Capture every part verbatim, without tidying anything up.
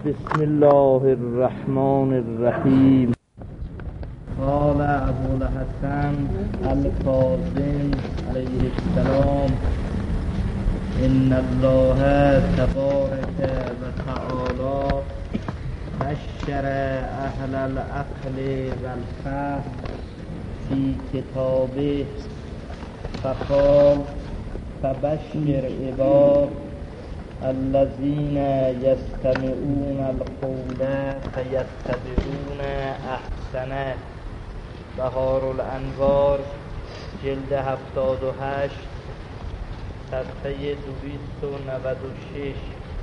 بسم الله الرحمن الرحیم. قال ابوالحسن الکاظم علیه السلام: ان الله تبارک و تعالی بشر اهل العقل والفهم فی کتابه فقال: فبشر عباد الذين يستمعون القول فيتبعون احسنه. بهارالانوار جلد هفتاد و هشت صفحه دویست و نود و شش.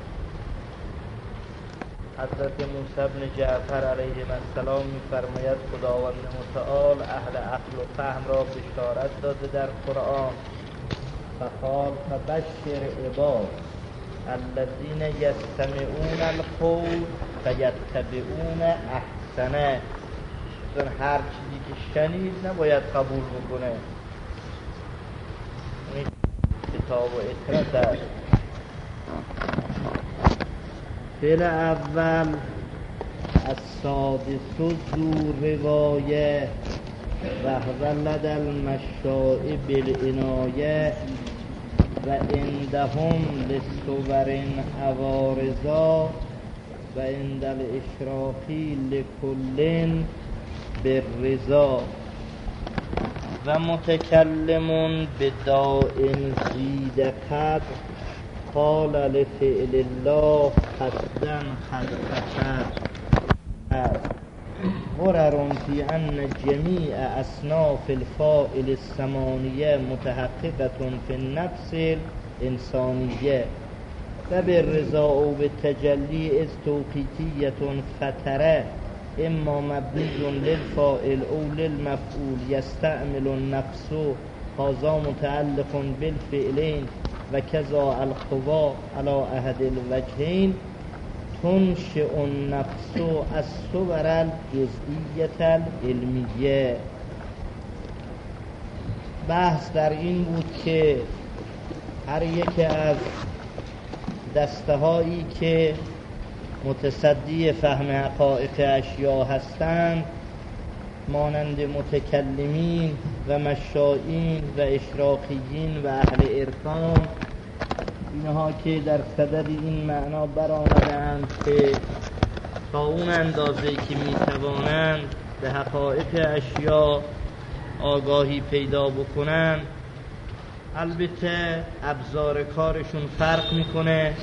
حضرت موسی بن جعفر علیه السلام می‌فرماید خداوند متعال اهل عقل و فهم را بشارت داده در قرآن. فقال: فبشر عباد الذین یستمعون القول فیتبعون احسنه. چون هر چیزی که شنید نباید قبول بکنه. این کتاب و اطرت است. فعل اول السادس ذو روایه و هو لدى المشاء بالعنایه و عندهم لصور عوارضا و عند الاشراقی لکل بالرضا و متکلم بداء زید قدر قال لفعل الله قصدا خلقت غرر فی ان جمیع اصناف الفاعل الثمانیه متحققه فی النفس الانسانیه و بالرضا و بالتجلی از توقیتیه فتره اما مبنی للفاعل او للمفعول یستعمل النفس هذا متعلق بالفعلین و کذا القوا على احد الوجهین تنشئ النفس الصور الجزئیة العلمیه. بحث در این بود که هر یک از دسته هایی که متصدی فهم حقایق اشیا هستند مانند متکلمین و مشائین و اشراقیین و اهل عرفان، اینها که در صدد این معنا برآمدند که تا اون اندازه که میتوانند به حقایق اشیا آگاهی پیدا بکنند، البته ابزار کارشون فرق میکنه.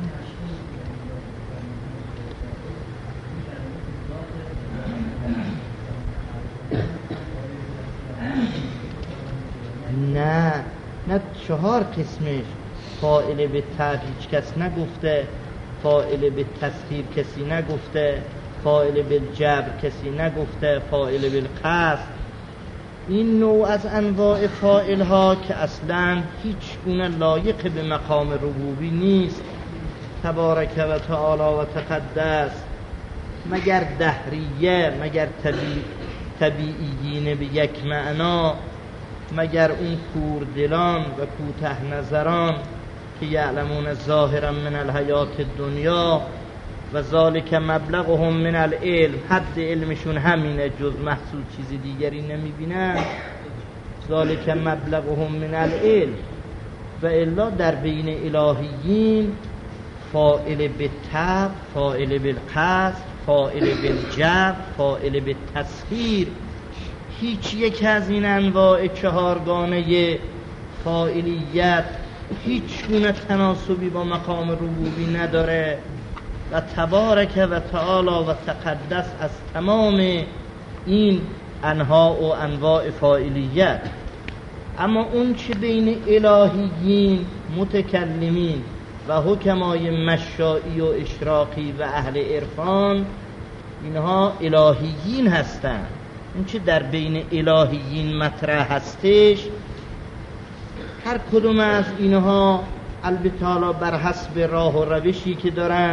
نه نه چهار قسمش. فاعل به تهیج کس نگفته، فاعل به تسخیر کسی نگفته، فاعل به جبر کسی نگفته، فاعل به قصد. این نوع از انواع فاعل ها که اصلا هیچ گونه لایق به مقام ربوبی نیست تبارک و تعالی و تقدس، مگر دهریه، مگر طبیع طبیعیین به یک معنا، مگر اون کوردلان و کوته نظران که یعلمون ظاهرا من الحیات الدنیا و ذالک مبلغهم من العلم، حد علمشون همینه، جز محسوس چیز دیگری نمیبینن. ذالک مبلغهم من العلم. و الا در بین الهیین فاعل بالتبع، فاعل بالقصد، فاعل بالجبر، فاعل بالتسخیر، هیچ یک از این انواع چهارگانه فاعلیت هیچ گونه تناسبی با مقام ربوبی نداره و تبارک و تعالی و تقدس از تمام این انواع و انواع فاعلیت. اما اون چه بین الهیین، متکلمین و حکمای مشائی و اشراقی و اهل عرفان، اینها الهیین هستند. اون چه در بین الهیین مطرح هستش، هر کدوم از اینها البته بر حسب راه و روشی که دارن.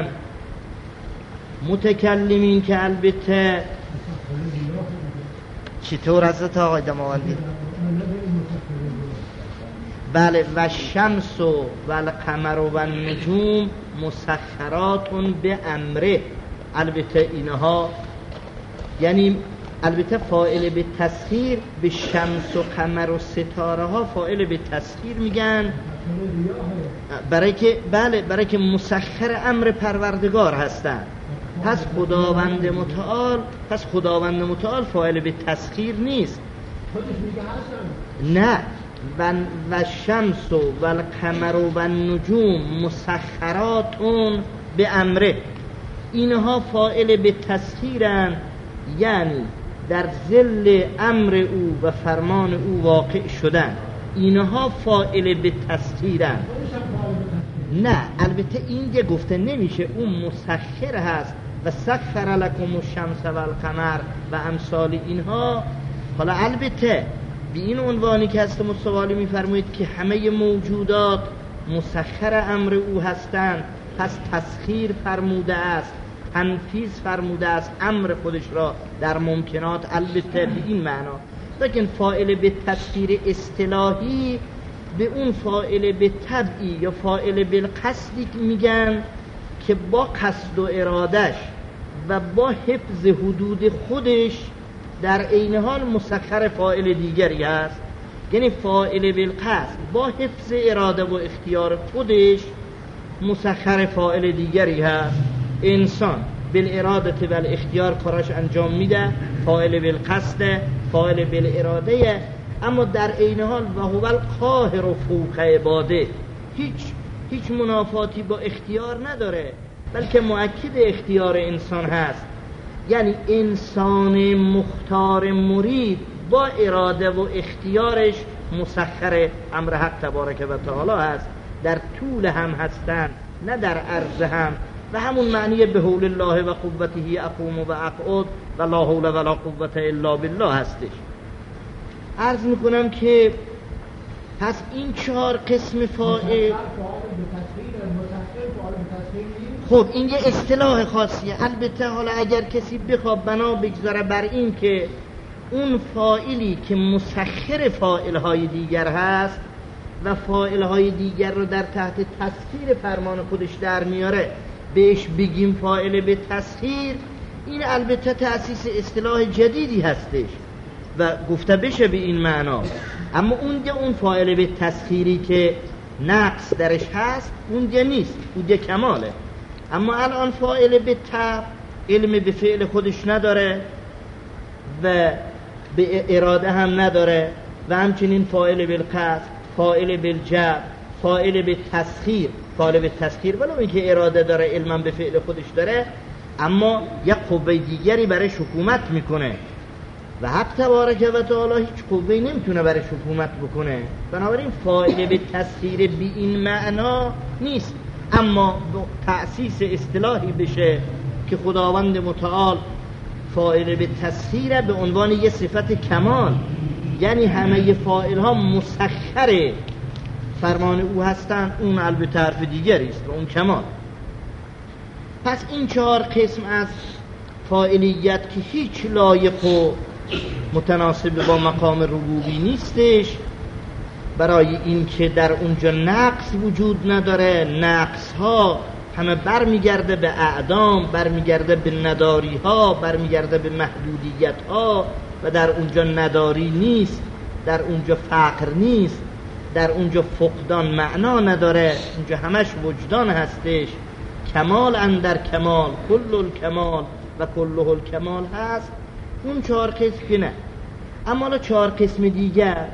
متکلمین که البته چطور حضرت آقای دماوندی؟ بله، و شمس و القمر و النجوم مسخرات به امره. البته اینها یعنی البته فاعل به تسخیر به شمس و قمر و ستاره ها فاعل به تسخیر میگن، برای که بله برای که مسخر امر پروردگار هستند. پس خداوند متعال پس خداوند متعال فاعل به تسخیر نیست. نه و و شمس و القمر و النجوم مسخراتون به امره، اینها فاعل به تسخیرن، یعنی در ظل امر او و فرمان او واقع شدن. اینها فاعل به تسخیرن. نه البته این که گفته نمیشه اون مسخر هست و سخر لکم الشمس و القمر و امثال اینها. حالا البته به این عنوانی که هست مستوالی میفرمایید که همه موجودات مسخر امر او هستند، پس تسخیر فرموده است، تنفیذ فرموده است امر خودش را در ممکنات، البته به این معنا. لیکن فاعل به تسخیر اصطلاحی به اون فاعل به طبعی یا فاعل بالقصدی میگن که با قصد و ارادش و با حفظ حدود خودش در عین حال مسخر فاعل دیگری است. یعنی فاعل بالقصد با حفظ اراده و اختیار خودش مسخر فاعل دیگری هست. انسان بالاراده و الاختیار کارش انجام میده، فاعل بالقصد، فاعل بالاراده، اما در عین حال و هو القاهر فوق عباده هیچ هیچ منافاتی با اختیار نداره، بلکه مؤکد اختیار انسان هست. یعنی انسان مختار مرید با اراده و اختیارش مسخر امر حق تبارک و تعالی هست. در طول هم هستند نه در عرض هم، و همون معنی به حول الله و قوته اقوم و اقعد و لا حول ولا قوة الا بالله هستش. عرض میکنم که پس این چهار قسم فاعل، خب این یه اصطلاح خاصیه. البته حالا اگر کسی بخواد بنا بگذاره بر این که اون فاعلی که مسخر فاعلهای دیگر هست و فاعلهای دیگر رو در تحت تسخیر فرمان خودش در میاره بهش بگیم فاعل به تسخیر، این البته تأسیس اصطلاح جدیدی هستش و گفته بشه به این معنا. اما اون دیگه اون فاعل به تسخیری که نقص درش هست اون دیگه نیست، اون دیگه کماله. اما الان فاعل به تب علم به فعل خودش نداره و به اراده هم نداره، و همچنین فاعل بالقصد، فاعل بالجبر، فاعل به تسخیر. فاعل به تسخیر ولو اینکه اراده داره، علم به فعل خودش داره، اما یک قوه دیگری برای حکومت میکنه و حق تبارک و تعالی هیچ قوه‌ای نمیتونه برای حکومت بکنه. بنابراین فاعل به تسخیر بی این معنا نیست، اما تأسیس اصطلاحی بشه که خداوند متعال فاعل به تسخیر به عنوان یه صفت کمال، یعنی همه فاعل ها مسخر فرمان او هستند، اون البته حرف دیگری است و اون کمال. پس این چهار قسم از فاعلیت که هیچ لایق و متناسب با مقام ربوبی نیستش، برای این که در اونجا نقص وجود نداره، نقص ها همه برمیگرده به اعدام، برمیگرده به نداری ها، برمیگرده به محدودیت ها، و در اونجا نداری نیست، در اونجا فقر نیست، در اونجا فقدان معنا نداره، اونجا همش وجدان هستش. کمال اندر کمال، کل الکمال و کله الکمال هست. اون چهار قسم که نه. اما چهار قسم دیگر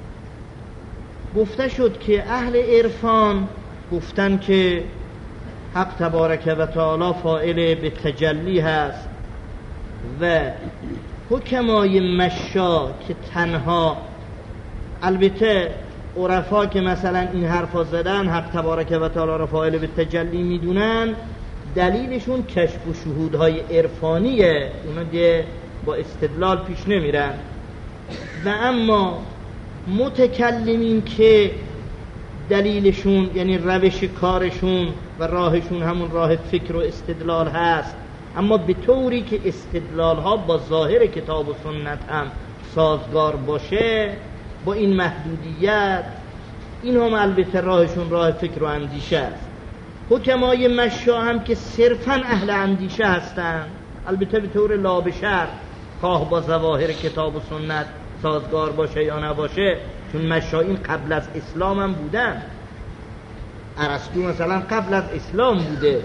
گفته شد که اهل عرفان گفتن که حق تبارک و تعالی فاعل به تجلی هست و حکمای مشا که تنها، البته عرفا که مثلا این حرفا زدن حق تبارک و تعالی را فاعل به تجلی میدونن، دلیلشون کشف و شهودهای عرفانیه، اونا دیگه با استدلال پیش نمیرن. و اما متکلمین که دلیلشون یعنی روش کارشون و راهشون همون راه فکر و استدلال هست، اما به طوری که استدلال ها با ظاهر کتاب و سنت هم سازگار باشه، با این محدودیت، این هم البته راهشون راه فکر و اندیشه است. حکمای مشا هم که صرفاً اهل اندیشه هستند، البته به طور لابشر، خواه با ظواهر کتاب و سنت سازگار باشه یا نباشه، چون مشایین قبل از اسلام هم بودن. ارسطو مثلا قبل از اسلام بوده.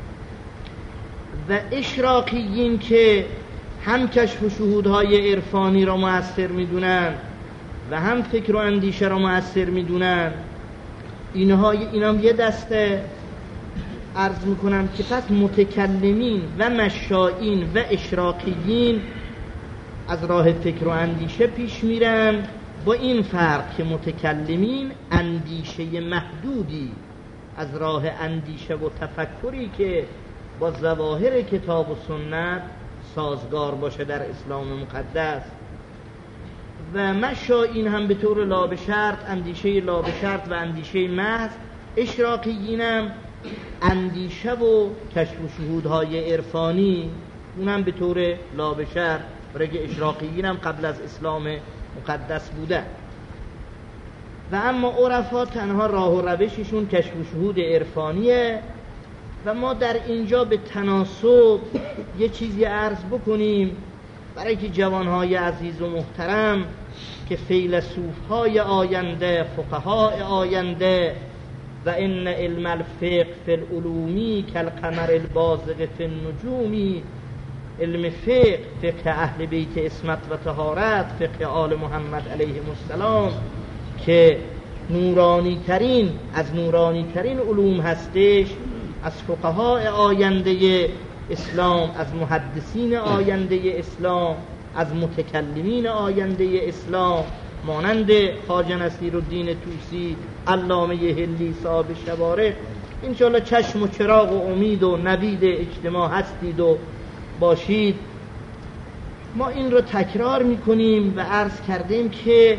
و اشراقیین که هم کشف و شهودهای عرفانی را مؤثر میدونن و هم فکر و اندیشه را مؤثر میدونن، اینها اینا یه دسته. عرض میکنم که پس متکلمین و مشائین و اشراقیین از راه فکر و اندیشه پیش میرن، با این فرق که متکلمین اندیشه محدودی از راه اندیشه و تفکری که با ظواهر کتاب و سنت سازگار باشه در اسلام مقدس، و مشائین هم به طور لا به شرط اندیشه لا به شرط و اندیشه محض. اشراقیین هم اندیشه و کشف و شهودهای عرفانی، اونم به طور لا به شرط، برای که اشراقیین هم قبل از اسلام مقدس بودن. و اما عرفا تنها راه و روششون کشف و شهود عرفانیه. و ما در اینجا به تناسب یه چیزی عرض بکنیم برای که جوانهای عزیز و محترم که فیلسوفهای آینده، فقهای آینده، و ان علم الفقه فی العلومی کالقمر البازغ فی النجومی، علم فقه، فقه اهل بیت عصمت و طهارت، فقه آل محمد علیهم السلام، که نورانی ترین از نورانی ترین علوم هستش، از فقهای آینده اسلام، از محدثین آینده اسلام، از متکلمین آینده اسلام، مانند خواجه نصیرالدین طوسی، علامه حلی صاحب شوارق، انشاءالله چشم و چراغ و امید و نوید اجتماع هستید و باشید. ما این رو تکرار میکنیم و عرض کردیم که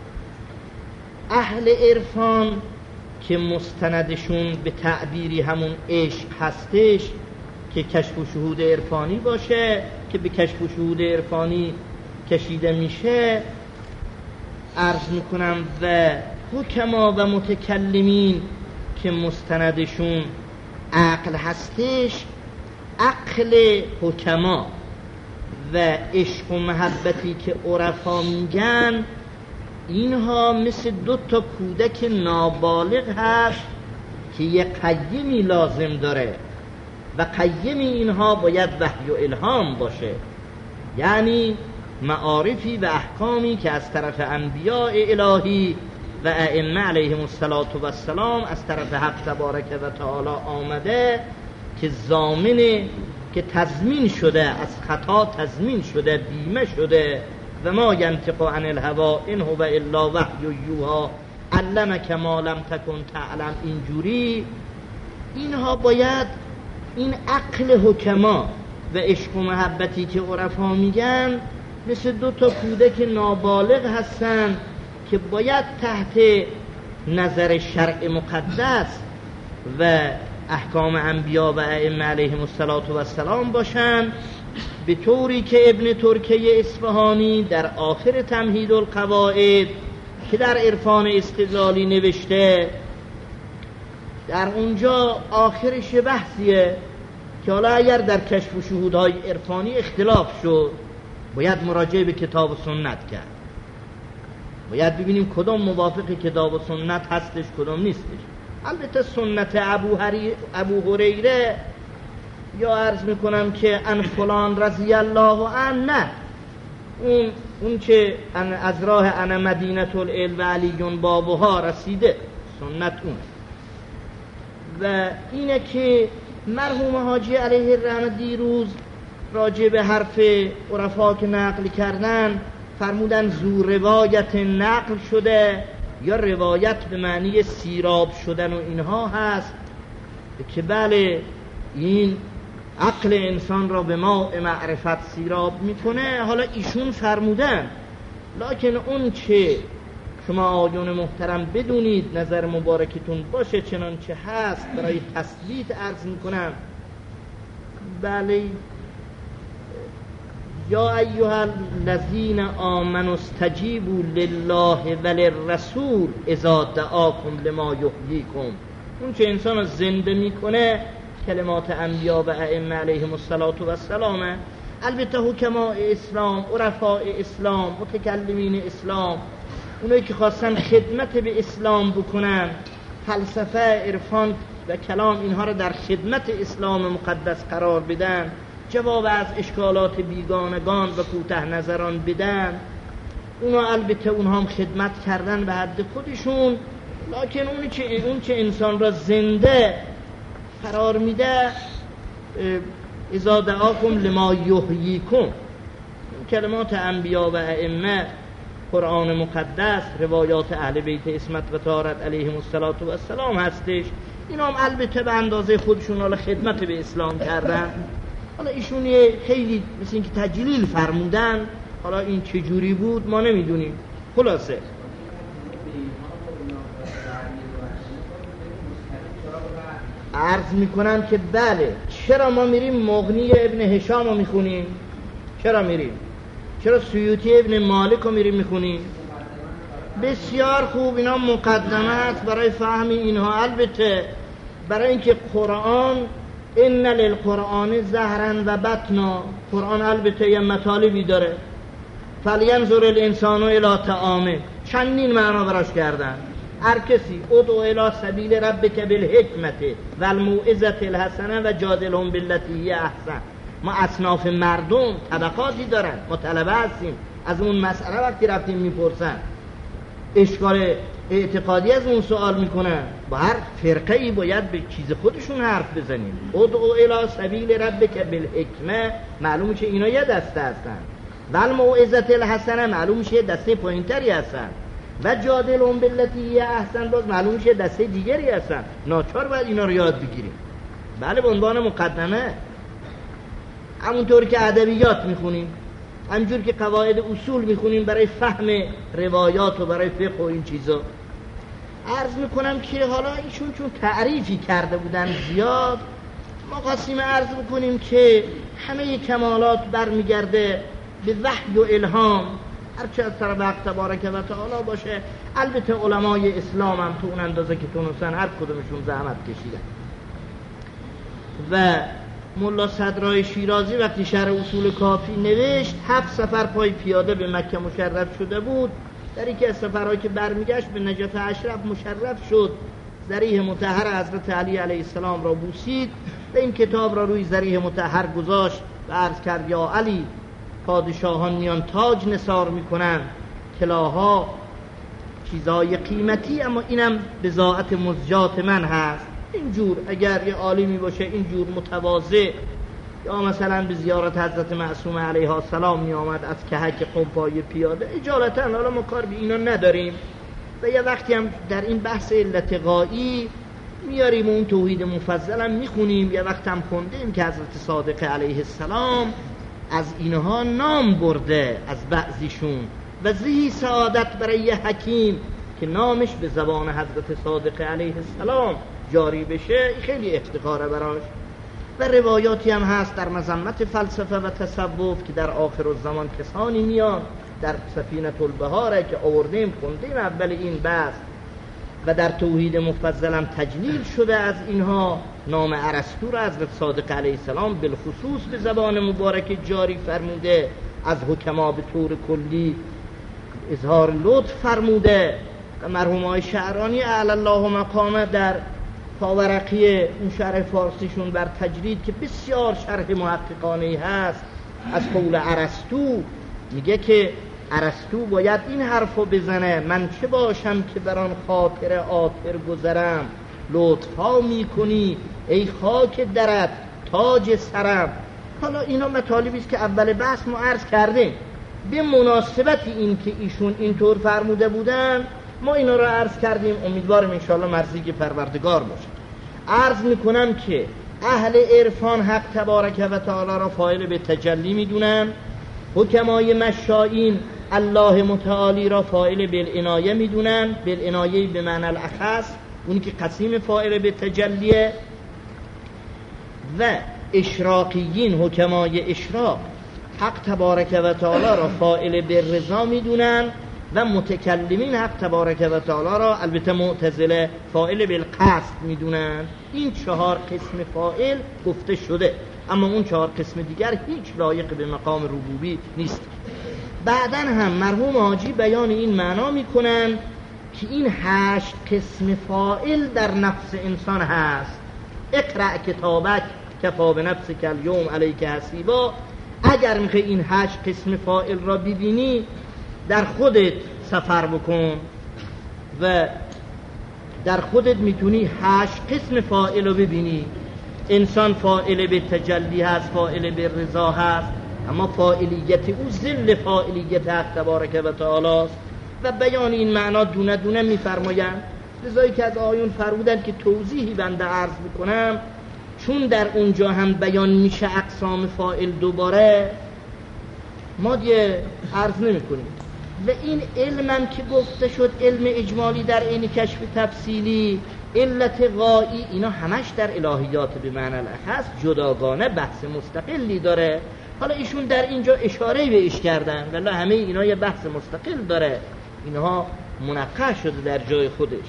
اهل عرفان که مستندشون به تعبیری همون عشق هستش که کشف و شهود عرفانی باشه، که به کشف و شهود عرفانی کشیده میشه، عرض میکنم. و حکما و متکلمین که مستندشون عقل هستش، عقل حکما و عشق و محبتی که عرفا میگن، اینها مثل دو تا کودک نابالغ هست که یک قیمی لازم داره و قیم اینها باید وحی و الهام باشه، یعنی معارفی و احکامی که از طرف انبیاء الهی و ائمه علیهم السلام از طرف حق تبارک و تعالی آمده، که ضامن، که تضمین شده، از خطا تضمین شده، بیمه شده. و ما ینطق عن الهوی ان هو الا وحی یوحی علمک ما لم تکن تعلم. اینجوری اینها باید این عقل حکما و عشق و محبتی که عرفا میگن مثل دو تا کودک نابالغ هستن که باید تحت نظر شرع مقدس و احکام انبیا و ائمه علیهم السلام باشن، به طوری که ابن ترکیه اصفهانی در آخر تمهید القواعد که در عرفان استدلالی نوشته، در اونجا آخرش بحثیه که حالا اگر در کشف و شهودهای عرفانی اختلاف شد، باید مراجعه به کتاب و سنت کرد، باید ببینیم کدام موافق کتاب و سنت هستش کدام نیستش. البته سنت ابو, هری... ابو هریره یا عرض میکنم که ان فلان رضی الله عنه، نه، اون اون که از راه انا مدینه العلم و علیون بابها رسیده، سنت اون. و اینه که مرحوم حاجی علیه الرحمه دیروز راجع به حرف عرفا که نقل کردن فرمودن زور روایت نقل شده یا روایت به معنی سیراب شدن و اینها هست، که بله این عقل انسان را به ماء معرفت سیراب میکنه. حالا ایشون فرمودن، لکن اون چه شما آیون محترم بدونید، نظر مبارکتون باشه چنانچه هست، برای تثبیت عرض میکنم. بله، یا ایها الذین آمنوا استجیبوا لله وللرسول اذا دعاکم لما یحییکم اون چه انسان رو زنده میکنه کلمات انبیا و ائمه علیهم السلام. البته حکماء اسلام، عرفاء اسلام، متکلمین اسلام، اونایی که خواستن خدمت به اسلام بکنن، فلسفه، عرفان و کلام اینها رو در خدمت اسلام مقدس قرار بدن، جواب از اشکالات بیگانگان و کوته نظران بدن، اونا البته اونها هم خدمت کردن به حد خودشون، لکن اون چه اون چه انسان را زنده قرار میده، اذا دعاکم لما یحییکم، کلمات انبیا و ائمه، قرآن مقدس، روایات اهل بیت عصمت و طهارت علیهم السلام هستش. اینا هم البته به اندازه خودشون حالا خدمت به اسلام کردن. حالا ایشون یه خیلی مثل این که تجلیل فرمودن، حالا این چجوری بود ما نمیدونیم. خلاصه عرض میکنم که بله، چرا ما میریم مغنی ابن هشام رو میخونیم؟ چرا میریم؟ چرا سیوطی ابن مالک رو میریم میخونیم؟ بسیار خوب، اینا مقدمه است برای فهم اینها. البته برای اینکه قرآن ان للقرآن ظهرا و بطنا، قرآن البته یه مطالبی داره. فلینظر الانسان الی طعامه، چندین معنا براش کردن. هر کسی ادعو الی سبیل ربک بالحکمت و الموعظة الحسنه و جادلهم بالتی هی احسن. ما اصناف مردم طبقاتی دارن، ما طلبه هستیم، از اون مسئله وقتی رفتیم میپرسن اشکال اعتقادی از اون سوال میکنن، با هر فرقه ای باید به چیز خودشون حرف بزنیم. ادعو الی سبیل ربک بالحکمه، معلومه که اینا یه دسته هستن، و الموعظة الحسنه معلومه که دسته پایینتری هستن، و جادلهم بالتی هی احسن باز معلومه که دسته دیگری هستن. ناچار باید اینا رو یاد بگیریم. بله، به عنوان مقدمه، همونطوری که ادبیات میخونیم، همونجور که قواعد اصول میخونیم برای فهم روایات و برای فقه و این چیزا. عرض میکنم که حالا ایشون چون تعریفی کرده بودن زیاد، ما خواستیم عرض بکنیم که همه کمالات برمیگرده به وحی و الهام، هرچه از طرف حق تبارک و تعالی باشه. البته علمای اسلام هم تو اون اندازه که تونستن هر کدومشون زحمت کشیدن. و ملا صدرای شیرازی وقتی شرح اصول کافی نوشت، هفت سفر پای پیاده به مکه مشرف شده بود. در یکی از سفرهایی که برمیگشت به نجف اشرف مشرف شد، ذریح مطهر حضرت علی علیه السلام را بوسید و این کتاب را روی ذریح مطهر گذاشت و عرض کرد یا علی، پادشاهان میان تاج نثار میکنن، کلاها چیزای قیمتی، اما اینم بضاعت مزجات من هست. اینجور اگر یه عالمی باشه اینجور متواضع، یا مثلا به زیارت حضرت معصومه علیها السلام می آمد از کهک قمپای پیاده، اجالتا، حالا ما کار به اینا نداریم. و یه وقتی هم در این بحث علت غایی میاریم اون توحید مفضل هم میخونیم، یه وقت هم خوندیم که حضرت صادق علیه السلام از اینها نام برده، از بعضیشون، و زهی سعادت برای یه حکیم که نامش به زبان حضرت صادق علیه السلام جاری بشه، خیلی افتخاره براش. و روایاتی هم هست در مذمت فلسفه و تصوف که در آخر الزمان کسانی میان، در سفینه البحاره که آوردیم خوندیم اول این بحث، و در توحید مفضل هم تجلیل شده از اینها. نام ارسطو را حضرت صادق علیه السلام بالخصوص به زبان مبارک جاری فرموده، از حکما به طور کلی اظهار لطف فرموده. و مرحوم های شعرانی اعلی الله مقامه در پاورقی اون شرح فارسیشون بر تجرید که بسیار شرح محققانه هست از قول ارسطو، میگه که ارسطو باید این حرفو بزنه: من چه باشم که بران خاطر آخر گذرم، لطفا میکنی ای خاک درت تاج سرم. حالا اینا مطالبی است که اول بحث ما عرض کردیم. به مناسبت این که ایشون اینطور فرموده بودن ما اینا رو عرض کردیم، امیدوارم انشاءالله مرضی پروردگار باشه. عرض میکنم که اهل عرفان حق تبارک و تعالی را فاعل به تجلی میدونن، حکمای مشائین الله متعالی را فاعل بالعنایه میدونن، بالعنایه به معنی الاخص، اونی که قسیم فاعل به تجلیه. و اشراقیین، حکمای اشراق، حق تبارک و تعالی را فاعل بالرضا میدونن، و متکلمین حق تبارک و تعالی را البته معتزله فاعل بالقصد میدونن. این چهار قسم فاعل گفته شده، اما اون چهار قسم دیگر هیچ لایق به مقام ربوبی نیست. بعداً هم مرحوم حاجی بیان این معنا میکنن که این هشت قسم فاعل در نفس انسان هست. اقرأ کتابک کفا بنفسک الیوم علیک حسیبا. اگر میخوای این هشت قسم فاعل را ببینی در خودت سفر بکن و در خودت میتونی هشت قسم فاعل رو ببینی. انسان فاعل به تجلی هست، فاعل به رضا هست، اما فاعلیت او ذل فاعلیت حق تبارک و تعالی است و بیان این معنا دونه دونه میفرمایند. لذایی که از آیون فرمودند که توضیحی بنده عرض بکنم، چون در اونجا هم بیان میشه اقسام فاعل دوباره، ما دیگه عرض نمی کنیم. و این علمم که گفته شد علم اجمالی در عین کشف تفصیلی، علت غایی، اینا همش در الهیات به معنی هست، جداگانه بحث مستقلی داره. حالا ایشون در اینجا اشاره بهش کردن، ولی همه اینا یه بحث مستقل داره، اینها منقح شده در جای خودش.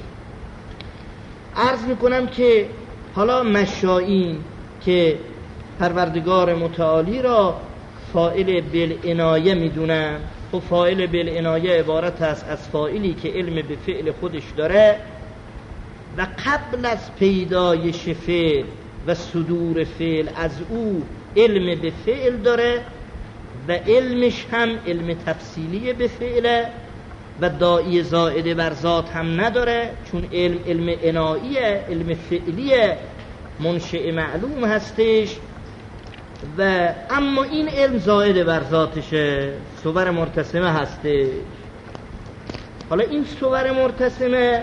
عرض میکنم که حالا مشائین که پروردگار متعالی را فاعل بالعنایه میدونن، و فاعل بالعنایه عبارت است از فاعلی که علم به فعل خودش داره و قبل از پیدایش فعل و صدور فعل از او علم به فعل داره و علمش هم علم تفصیلی به فعله و داعی زائده بر ذات هم نداره، چون علم علم عناییه، علم فعلیه، منشأ معلوم هستش. و اما این علم زائده بر ذاتشه، صور مرتسمه هستش. حالا این صور مرتسمه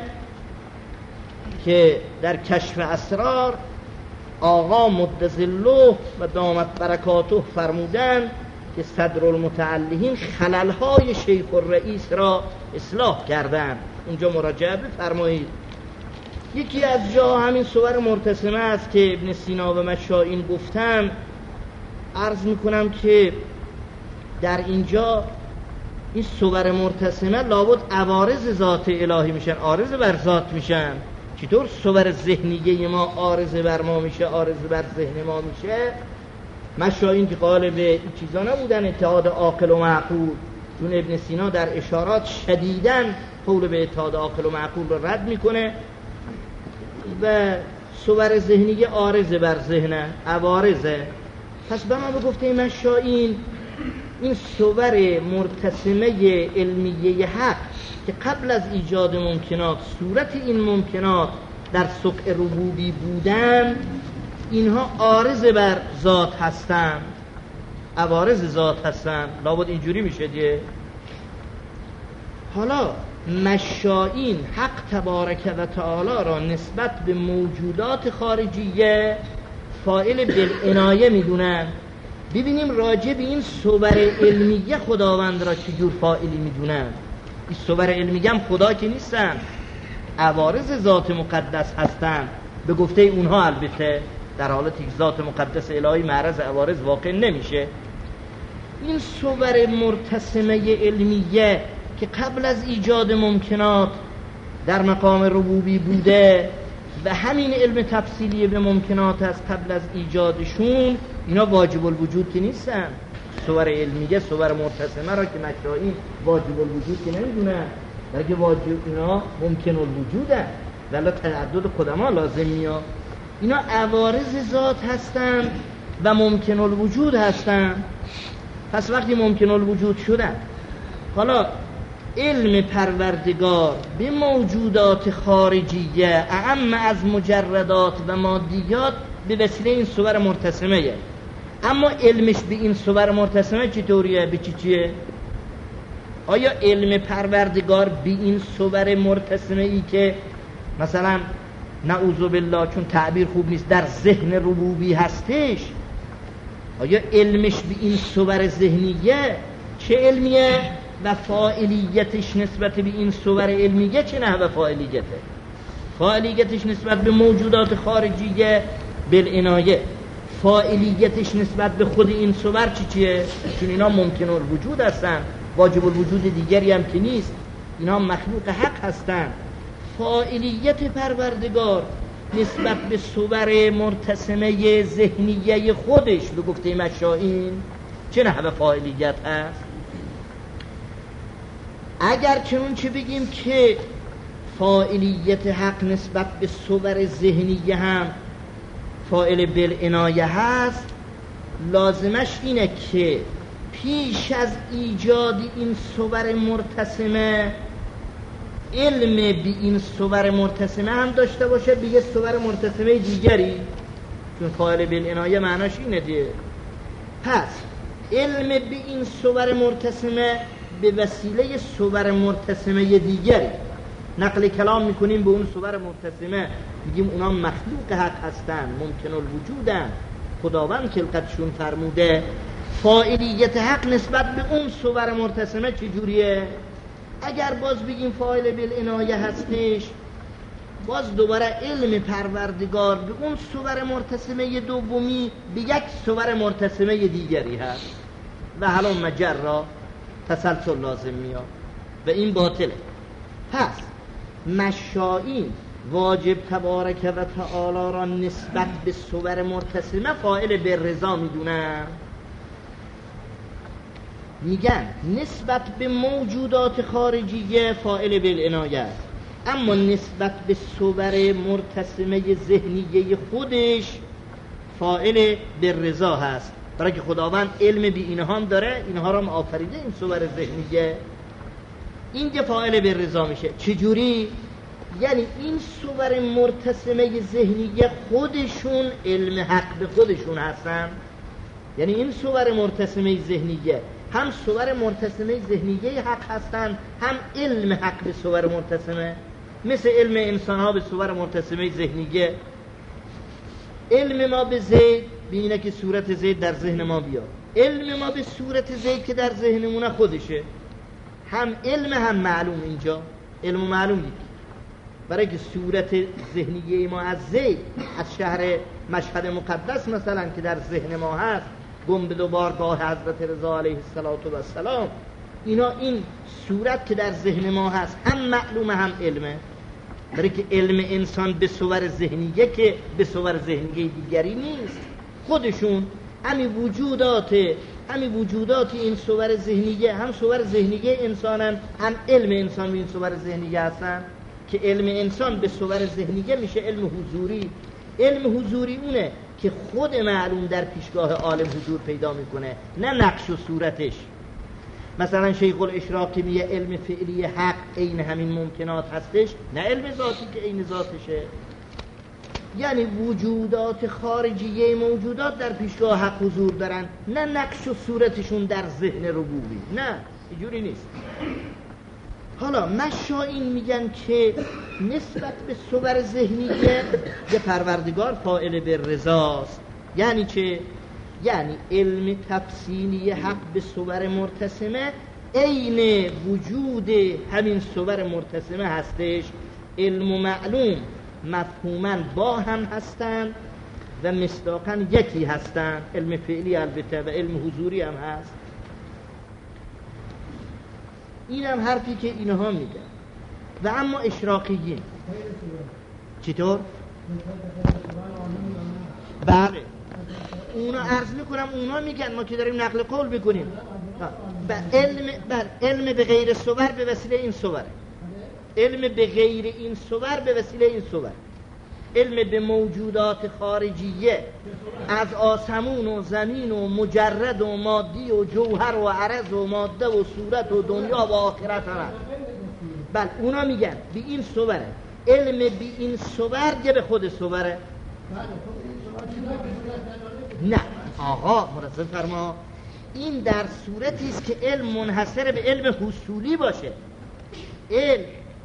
که در کشف اسرار آقا مدظله و دامت برکاته فرمودن که صدر المتعلهین خللهای شیخ الرئیس را اصلاح کردن، اونجا مراجعه بفرمایید. یکی از جا همین صور مرتسمه است که ابن سینا و مشائین گفتن. عرض میکنم که در اینجا این صور مرتسمه لابد عوارض ذات الهی میشن، عارض بر ذات میشن. چطور صور ذهنیه ما عارض بر ما میشه، عارض بر ذهن ما میشه؟ مشائین که قائل به این چیزا نبودن، اتحاد عاقل و معقول، چون ابن سینا در اشارات شدیداً قول به اتحاد عاقل و معقول رو رد میکنه و صور ذهنی عارض بر ذهن، عوارضه. پس به ما بگفته مشائین این صور مرتسمه علمیه حق که قبل از ایجاد ممکنات صورت این ممکنات در سقع ربوبی بودن، اینها عارض بر ذات هستن، عوارض ذات هستن. لابد اینجوری میشه دیگه. حالا مشائین حق تبارک و تعالی را نسبت به موجودات خارجیه فاعل بالعنایه میدونن. ببینیم راجع به این صور علمیه خداوند را چجور فاعلی میدونن. این صور علمیه هم خدا که نیستن، عوارض ذات مقدس هستن به گفته اونها. البته در حالتی که ذات مقدس الهی معرض عوارض واقع نمیشه. این صور مرتسمه علمیه که قبل از ایجاد ممکنات در مقام ربوبی بوده و همین علم تفصیلی به ممکنات است قبل از ایجادشون، اینا واجب الوجود که نیستن. صور علمیه صور مرتسمه را که مشائین واجب الوجود که نمیدونن، بلکه واجب اینا ممکن الوجوده، ولی تعدد قدما لازم میاد. اینا عوارض ذات هستن و ممکن الوجود هستن. پس وقتی ممکن الوجود شدن، حالا علم پروردگار به موجودات خارجیه اعم از مجردات و مادیات به وسیله این صور مرتسمه. اما علمش به این صور مرتسمه چطوریه؟ به چی چیه؟ آیا علم پروردگار به این صور مرتسمه ای که مثلا نعوذ بالله چون تعبیر خوب نیست در ذهن ربوبی هستش، آیا علمش به این صور ذهنیه چه علمیه و فاعلیتش نسبت به این صور علمیه چه نحوه فاعلیته؟ فاعلیتش نسبت به موجودات خارجیه بالعنایه، فاعلیتش نسبت به خود این صور چی چیه؟ چون اینا ممکن الوجود هستن، واجب الوجود دیگری هم که نیست. اینا مخلوق حق هستند. فاعلیت پروردگار نسبت به صور مرتسمه ذهنیه خودش به گفته مشائین چه نحوه فاعلیت هست؟ اگر چنون چه بگیم که فاعلیت حق نسبت به صور ذهنیه هم فاعل بالعنایه هست، لازمش اینه که پیش از ایجاد این صور مرتسمه علم به این صور مرتسمه هم داشته باشه به یه صور مرتسمه دیگری، چون فاعل بالعنایه معناش اینه دیگه. پس علم به این صور مرتسمه به وسیله صور مرتسمه دیگری نقل کلام میکنیم به اون صور مرتسمه، میگیم اونا مخلوق حق هستن، ممکن الوجودن، خداوند خلقتشون فرموده. فاعلیت حق نسبت به اون صور مرتسمه چجوریه؟ اگر باز بگیم فاعل بالعنایه هستش، باز دوباره علم پروردگار به اون صور مرتسمه دومی به یک صور مرتسمه دیگری هست و حالا مجرا تسلسل لازم میاد و این باطله. پس مشائین واجب تبارک و تعالی را نسبت به صور مرتسمه فاعل بالرضا میدونن، میگن نسبت به موجودات خارجیه فاعل بالعنایه است، اما نسبت به صور مرتسمه ذهنیه خودش فاعل بالرضا هست، برای که خداوند علم بی اینها هم داره، اینها را هم آفریده این صور ذهنیه، اینجا فاعل بالرضا میشه. چجوری؟ یعنی این صور مرتسمه ذهنیه خودشون علم حق به خودشون هستن، یعنی این صور مرتسمه ذهنیه هم صور مرتسمه ذهنیه حق هستن، هم علم حق به صور مرتسمه، مثل علم انسان ها به صور مرتسمه ذهنیه. علم ما به زید بینه که صورت زید در ذهن ما بیاد، علم ما به صورت زید که در ذهنمونه خودشه، هم علم هم معلوم. اینجا علم و معلوم دید، برای که صورت ذهنیه ما از زید، از شهر مشهد مقدس مثلا که در ذهن ما هست، گنبد و بارگاه حضرت رضا علیه السلام، اینا این صورت که در ذهن ما هست هم معلومه هم علمه، برای که علم انسان به صور ذهنیه که به صور ذهنیه دیگری نیست، خودشون همی وجودات همی وجودات این صور ذهنیه هم صور ذهنیه انسانن، هم علم انسان به این صور ذهنیه هستن، که علم انسان به صور ذهنیه میشه علم حضوری. علم حضوری اونه که خود معلوم در پیشگاه عالم حضور پیدا میکنه، نه نقش و صورتش. مثلا شیخ الاشراقی میگه علم فعلی حق عین همین ممکنات هستش، نه علم ذاتی که عین ذاتشه. یعنی وجودات خارجیه موجودات در پیشگاه حق حضور دارن، نه نقش و صورتشون در ذهن ربوبی، نه اینجوری نیست. حالا مشائین میگن که نسبت به صور ذهنیه به پروردگار فاعل بالرضاست. یعنی چه؟ یعنی علم تفصیلی حق به صور مرتسمه عین وجود همین صور مرتسمه هستش. علم و معلوم مفهوماً با هم هستند و مصداقاً یکی هستند، علم فعلی البته و علم حضوری هم هست. این هم حرفی که اینها میگن. و اما اشراقیین چطور؟ بله اونا عرض میکنم، اونا میگن، ما که داریم نقل قول بکنیم، علم بر علم به غیر صور به وسیله این صور، علم به غیر این صور به وسیله این صور، علم به موجودات خارجیه از آسمون و زمین و مجرد و مادی و جوهر و عرض و ماده و صورت و دنیا و آخرت هم. بله اونا میگن به این صوره، علم به این صور که به خود صوره. نه آقا مرسل فرما، این در صورتی است که علم منحصر به علم حصولی باشه. علم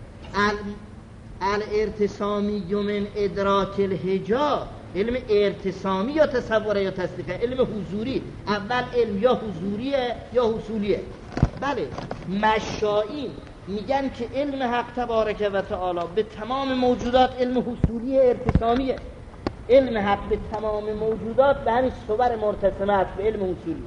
الارتسامی من ادراک الحجاب، علم ارتسامی یا تصوره یا تصدیقه، علم حضوری. اول علم یا حضوریه یا حصولیه. بله مشائین میگن که علم حق تبارک و تعالی به تمام موجودات علم حصولی ارتسامیه، علم حق به تمام موجودات به همین صور مرتسمه است، به علم اصولی.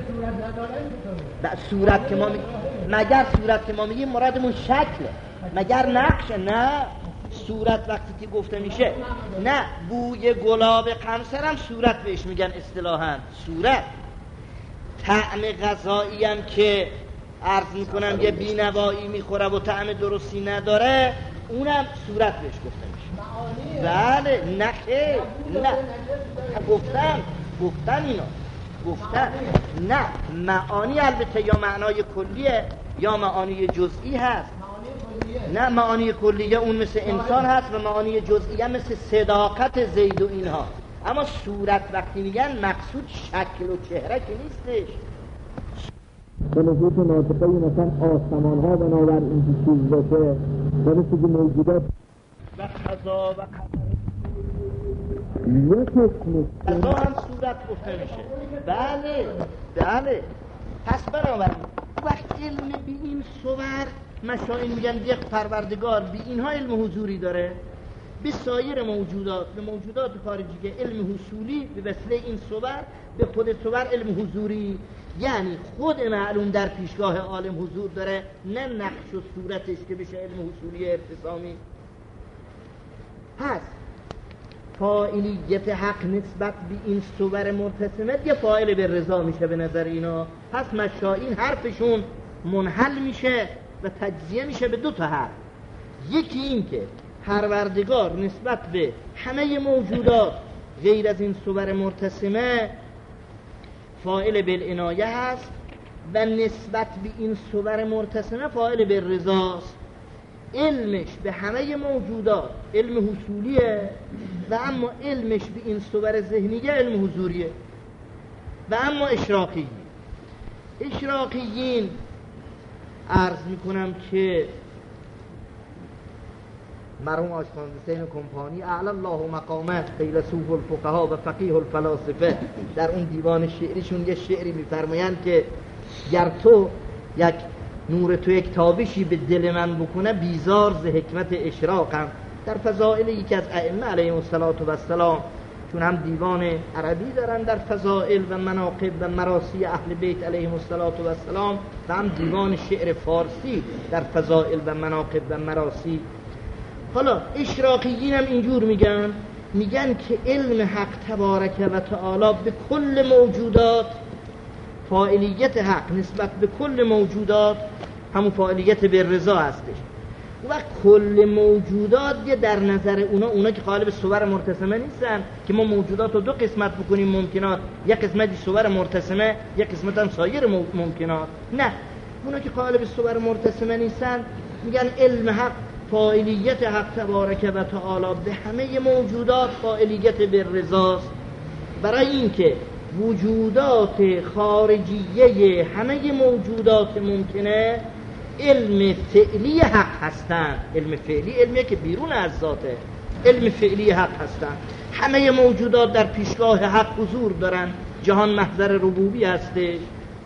صورت که ما می... مگر صورت که ما میگیم مرادمون شکله، مگر نقش؟ نه، صورت وقتی که گفته میشه، نه بوی گلاب قمصر هم صورت بهش میگن اصطلاحاً صورت. طعم غذایی هم که عرض میکنم یه بینوایی میخوره و طعم درستی نداره، اونم صورت بهش گفته میشه. بله، نه که نه گفتن گفتن اینا گفتن نه، معانی البته یا معنای کلیه یا معانی جزئی هست. نه، معانی کلیه اون مثل انسان هست و معانی جزئیه مثل صداقت زید و اینها. اما صورت وقتی میگن مقصود شکل و چهره که نیستش. به نظر ناطقه مثلا آسمان ها بنابر این چیز باشه و مثل که موجودات و قضا و قدر یک اسم قضا هم صورت گفته میشه. بله بله. پس بنابراین وقت علم به این صور مشاهین میگن یک پروردگار بی اینها علم حضوری داره، به سایر موجودات، به موجودات خارجی که علم حصولی به وسیله این صور، به خود صور علم حضوری، یعنی خود معلوم در پیشگاه عالم حضور داره، نه نقش و صورتش که بشه علم حصولی ارتسامی. پس فاعلیت حق نسبت به این صور مرتسمه یه فاعل به رضا میشه به نظر اینا. پس مشاهین حرفشون منحل میشه و تجزیه میشه به دو تا حرف. یکی این که پروردگار نسبت به همه موجودات غیر از این صور مرتسمه فاعل بالعنایه هست و نسبت به این صور مرتسمه فاعل بالرضاست. علمش به همه موجودات علم حصولیه و اما علمش به این صور ذهنیه علم حضوریه. و اما اشراقیین اشراقیین عرض میکنم که مرحوم آشکان حسین کمپانی اعلی الله مقامه فیلسوف الفقها و فقیه الفلاسفه در اون دیوان شعریشون یه شعری میفرمایند که گر تو یک نور تو یک تابشی به دل من بکنه بیزار ز حکمت اشراقم. در فضائل یکی از ائمه علیهم السلام، چون هم دیوان عربی دارن در فضائل و مناقب و مراسی اهل بیت علیهم السلام و هم دیوان شعر فارسی در فضائل و مناقب و مراسی. حالا اشراقیین هم اینجور میگن میگن که علم حق تبارک و تعالی به کل موجودات، فاعلیت حق نسبت به کل موجودات همون فاعلیت به رضا هستش. و کل موجودات یه در نظر اونا اونا که قالب صور مرتسمه نیستن که ما موجودات رو دو قسمت بکنیم ممکنات، یک قسمتی صور مرتسمه یک قسمت هم سایر ممکنات. نه، اونا که قالب صور مرتسمه نیستن میگن علم حق فاعلیت حق تبارک و تعالی به همه موجودات فاعلیت به رضاست. برای اینکه وجودات خارجیه همه موجودات ممکنه علم فعلی حق هستند. علم فعلی علمیه که بیرون از ذاته، علم فعلی حق هستند. همه موجودات در پیشگاه حق حضور دارن، جهان محضر ربوبی هسته.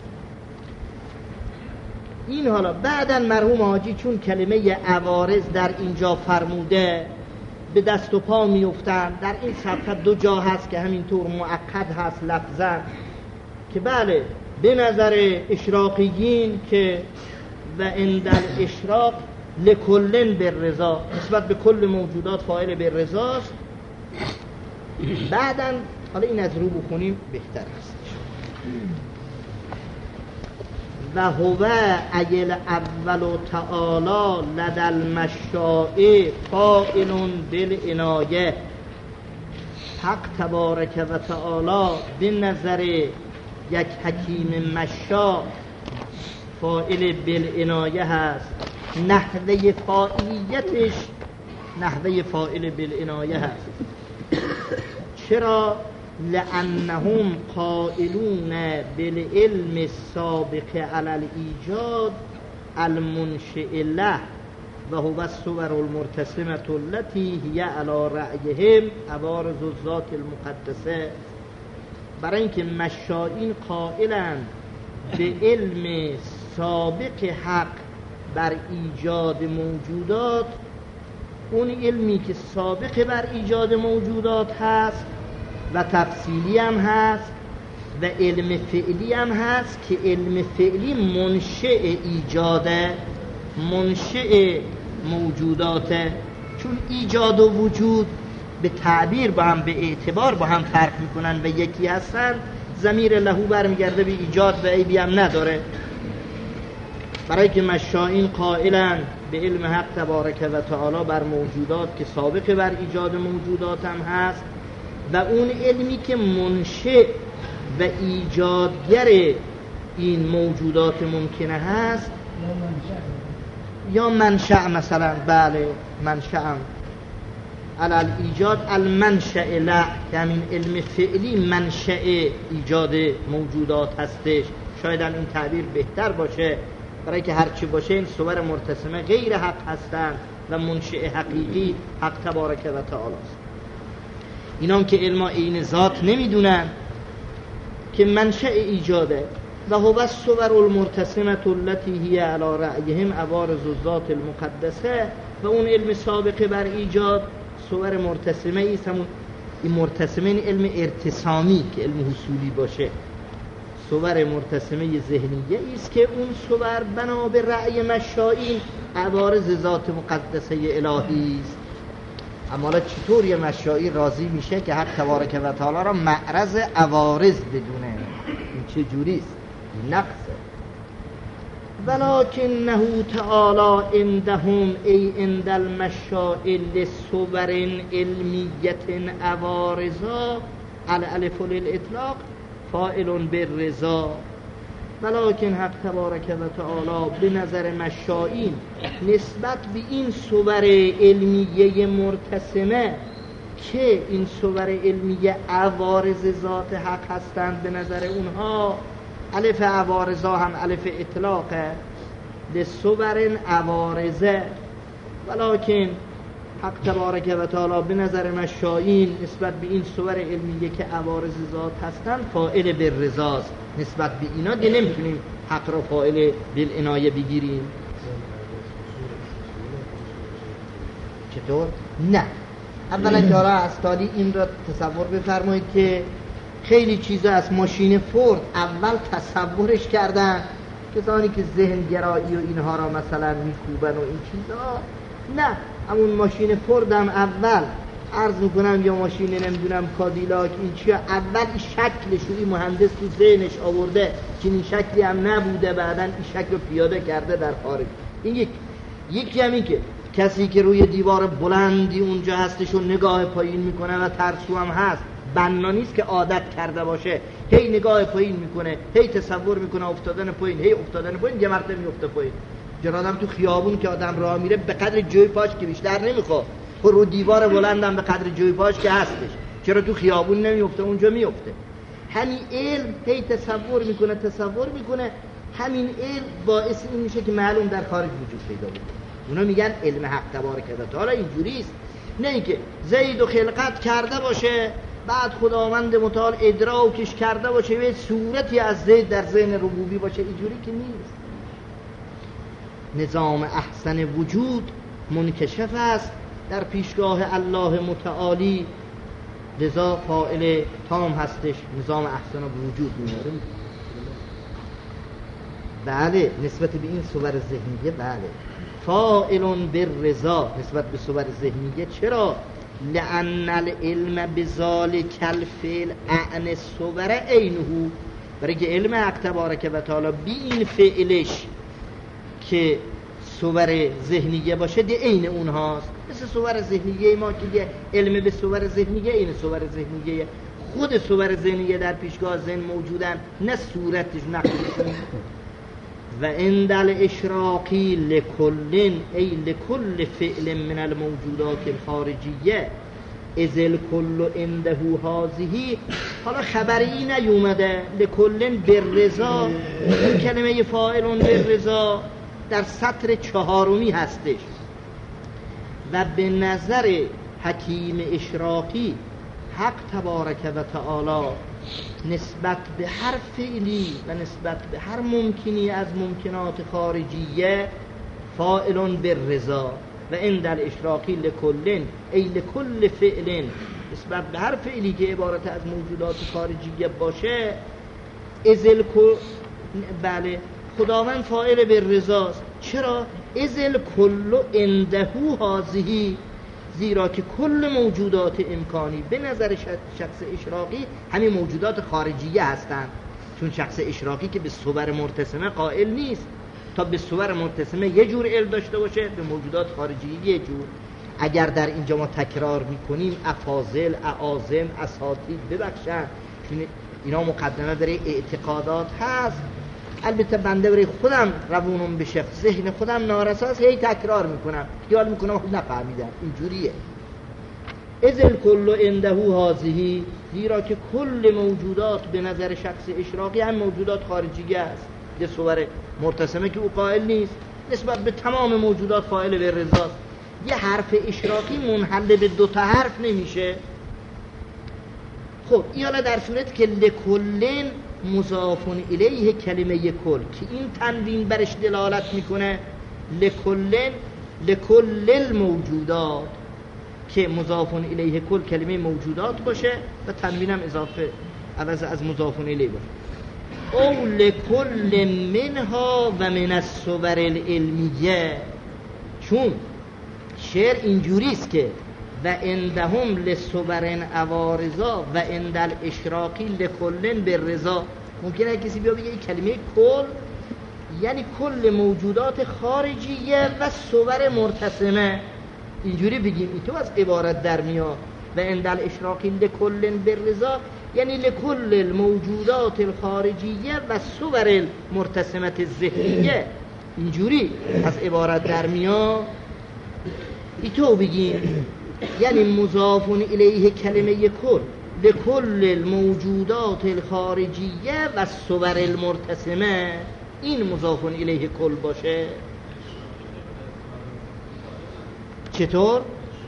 این حالا بعداً مرحوم حاجی چون کلمه عوارض در اینجا فرموده به دست و پا میفتن. در این صفحه دو جا هست که همینطور معقد هست لفظاً که بله به نظر اشراقیین که و عند الاشراق لکلن بالرضا، نسبت به کل موجودات فاعل بالرضاست. بعداً حالا این از رو بخونیم بهتر است. و هو ایل اول تعالی لدى المشاء فاعل بالعنایه. حق تبارک و تعالی به نظر یک حکیم مشاء فاعل بالعنایه هست. نحوه فاعلیتش نحوه فاعل بالعنایه هست. چرا؟ لأنهم قائلون بالعلم السابق على الإيجاد المنشئ له و هو الصور المرتسمة التي هي على رأيهم عوارض الذات المقدسه. برای اینکه مشائین قائلند به علم سابق حق بر ایجاد موجودات اون علمی که سابق بر ایجاد موجودات هست و تفصیلی هم هست و علم فعلی هم هست که علم فعلی منشأ ایجاده، منشأ موجوداته. چون ایجاد و وجود به تعبیر با هم، به اعتبار با هم فرق میکنن و یکی هستن، ضمیر لهو برمیگرده به ایجاد و عیبی هم نداره. برای که مشائین قائلن به علم حق تبارک و تعالی بر موجودات که سابق بر ایجاد موجودات هم هست و اون علمی که منشأ و ایجادگر این موجودات ممکنه هست یا منشأ، مثلا بله منشأ علل ایجاد المنشأ لا، همین علم فعلی منشأ ایجاد موجودات هستش. شاید این تعبیر بهتر باشه، برای که هرچی باشه این صور مرتسمه غیر حق هستند و منشأ حقیقی حق تبارک و تعالی است. اینام که علما عین ذات نمیدونن که منشأ ایجاده و هو الصور المرتسمه التي هي على رأيهم عوارض الذات المقدسه، و اون علم سابق بر ایجاد صور مرتسمه ایست. همون این مرتسمه این علم ارتسامی که علم حصولی باشه، صور مرتسمه ذهنیه ایست که اون صور بنا به رأی مشائین عوارض ذات مقدسه الهی است. اما چطور یه مشائی راضی میشه که حق تبارک و تعالی را معرض عوارض بدونه؟ این چه جوریست؟ نقصه. ولکنه تعالی عندهم ای عند المشائل صور علمیت عوارضا الالف للاطلاق فاعل بالرضا. ولکن حق تبارک و تعالی به نظر مشائین نسبت به این صور علمیه مرتسمه که این صور علمیه عوارض ذات حق هستند، به نظر اونها الف عوارضا هم الف اطلاقه لصور عوارضه. ولکن حق تبارک و تعالی به نظر مشائین نسبت به این صور علمیه که عوارض ذات هستند فاعل بالرضاست. نسبت به اینا دیگه نمیتونیم حق را فاعل بالعنایه بگیریم. چطور؟ نه. اولا که از تالی این را تصور بفرمایید که خیلی چیزا از ماشین فورد اول تصورش کردن کسانی که ذهن گرایی و اینها را مثلا میکوبن و این چیزا. نه، همون ماشین فورد هم اول عرض میکنم یا ماشین نمیدونم کادیلاک این چیه، اول این شکلش رو این مهندس تو ذهنش آورده که این شکلی هم نبوده، بعدن این شکل رو پیاده کرده در خارج. این یک یکی هم این که کسی که روی دیوار بلندی اونجا هستش و نگاه پایین میکنه و ترسو هم هست، بنا نیست که عادت کرده باشه هی نگاه پایین میکنه، هی تصور میکنه افتادن پایین، هی افتادن پایین، یه مرتبه میفته پایین. جرادم تو خیابون که آدم راه میره به قدر جوی پاش که بیشتر نمیخواد، رو دیوار بلندم به قدر جوی پاش که هستش، چرا تو خیابون نمیفته اونجا میفته. همین علم هی تصور میکنه تصور میکنه همین علم باعث این میشه که معلوم در خارج وجود پیدا بکنه. اونا میگن علم حق تبارک و تعالی اینجوریست، نه اینکه زید و خلقت کرده باشه بعد خداوند متعال ادراکش کرده باشه به صورتی از زید در ذهن ربوبی باشه، اینجوری که نیست. نظام احسن وجود منکشف است در پیشگاه الله متعالی، لذا فاعل تام هستش. نظام احسن وجود میاره. بله نسبت به این صور ذهنیه بله فاعل بالرضا نسبت به صور ذهنیه. چرا؟ لأن العلم بذلک الفعل عن الصور عینه، برای که علم حق تبارک و تعالی بی این فعلش که صور ذهنیه باشه دی عین اونهاست. مثل صور ذهنیه ما که علم به صور ذهنیه این صور ذهنیه، خود صور ذهنیه در پیشگاه ذهن موجودن، نه صورتش نقششون. و عند الاشراقی لکل ای لکل فعل من الموجودات الخارجیه از الکل عنده هذه. حالا خبری نیومده لکل بالرضا، این کلمه فاعل بالرضا در سطر چهارمی هستش و به نظر حکیم اشراقی حق تبارک و تعالی نسبت به هر فعلی و نسبت به هر ممکنی از ممکنات خارجیه فاعل بالرضا، و عند الاشراقی لکلن ای لکل فعلن، نسبت به هر فعلی که عبارت از موجودات خارجیه باشه. ازل بله خداوند فاعل به رضاست. چرا؟ ازل کل اندهو هازهی، زیرا که کل موجودات امکانی به نظر شخص اشراقی همین موجودات خارجیه هستند، چون شخص اشراقی که به صور مرتسمه قائل نیست. تا به صور مرتسمه یه جور علم داشته باشه، به موجودات خارجی یه جور. اگر در اینجا ما تکرار میکنیم افاضل، اعاظم، اساطید ببخشن، چون اینا مقدمه برای اعتقادات هست. البته بنده برای خودم روونم بشه، ذهن خودم نارساست، هی تکرار میکنم، خیال میکنم خود نفهمیدم. اینجوریه. ازل کل اندهو هازهی، زیرا که کل موجودات به نظر شخص اشراقی هم موجودات خارجیه است، یه صور مرتسمه که او قائل نیست، نسبت به تمام موجودات فاعل به رضاست. یه حرف اشراقی منحل به دو تا حرف نمیشه. خب این حالا در صورت که لکلن مضافون الیه کلمه کل، که این تنوین برش دلالت میکنه، لکلن لکل الموجودات، که مضافون الیه کل کلمه موجودات باشه و تنوین هم اضافه عوض از مضافون الیه باشه. او لکل منها و من الصور العلمیه، چون شعر اینجوریست که و اندهم لصورن عوارضا و اند الاشراقی لکلن بالرضا. ممکنه کسی بیا بگه این کلمه کل یعنی کل موجودات خارجیه و صور مرتسمه، اینجوری بگیم، این تو از عبارت در میاد. و اند الاشراقی لکلن بالرضا یعنی لکل الموجودات الخارجیه و صور المرتسمه الذهنیه، اینجوری از عبارت در میاد. این تو بگیم یعنی مضافون الیه کلمه کل لکل الموجودات الخارجیه و صور المرتسمه، این مضافون الیه کل باشه. چطور؟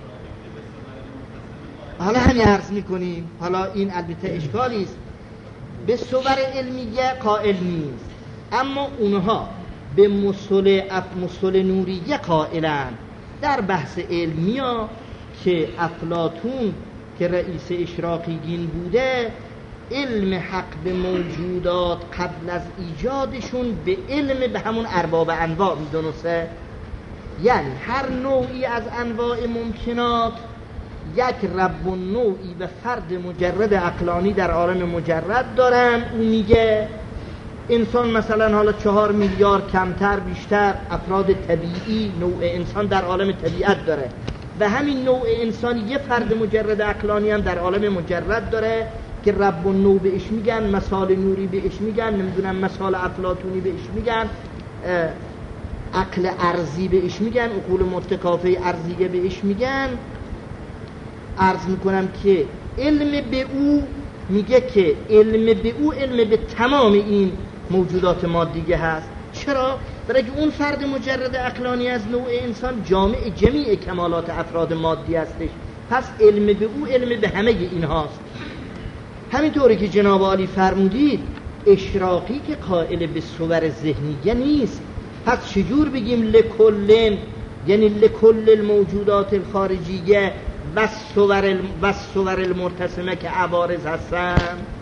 حالا همین عرض میکنیم. حالا این البته اشکالی است، به صور علمیه قائل نیست، اما اونها به مصل مصل نوریه قائلند. در بحث علمی ها که افلاطون که رئیس اشراقیین بوده، علم حق به موجودات قبل از ایجادشون به علم به همون ارباب انواع میدونسته. یعنی هر نوعی از انواع ممکنات یک رب و نوعی و فرد مجرد عقلانی در عالم مجرد دارن. اون میگه انسان مثلا حالا چهار میلیارد کمتر بیشتر افراد طبیعی نوع انسان در عالم طبیعت داره، و همین نوع انسان یه فرد مجرد عقلانی هم در عالم مجرد داره که رب و نوع بهش میگن، مثال نوری بهش میگن، نمیدونم مثال افلاطونی بهش میگن، عقل ارضی بهش میگن، عقول متکافه ارضیه بهش میگن. عرض میکنم که علم به او میگه که علم به او علم به تمام این موجودات مادیه هست. چرا؟ برای که اون فرد مجرد عقلانی از نوع انسان جامع جمیع کمالات افراد مادی هستش، پس علم به او علم به همه این هاست. همینطوری که جناب عالی فرمودید اشراقی که قائل به صور ذهنیه نیست، پس چجور بگیم لکلن یعنی لکل الموجودات الخارجیه و صور و صور المرتسمه که عوارض هستن؟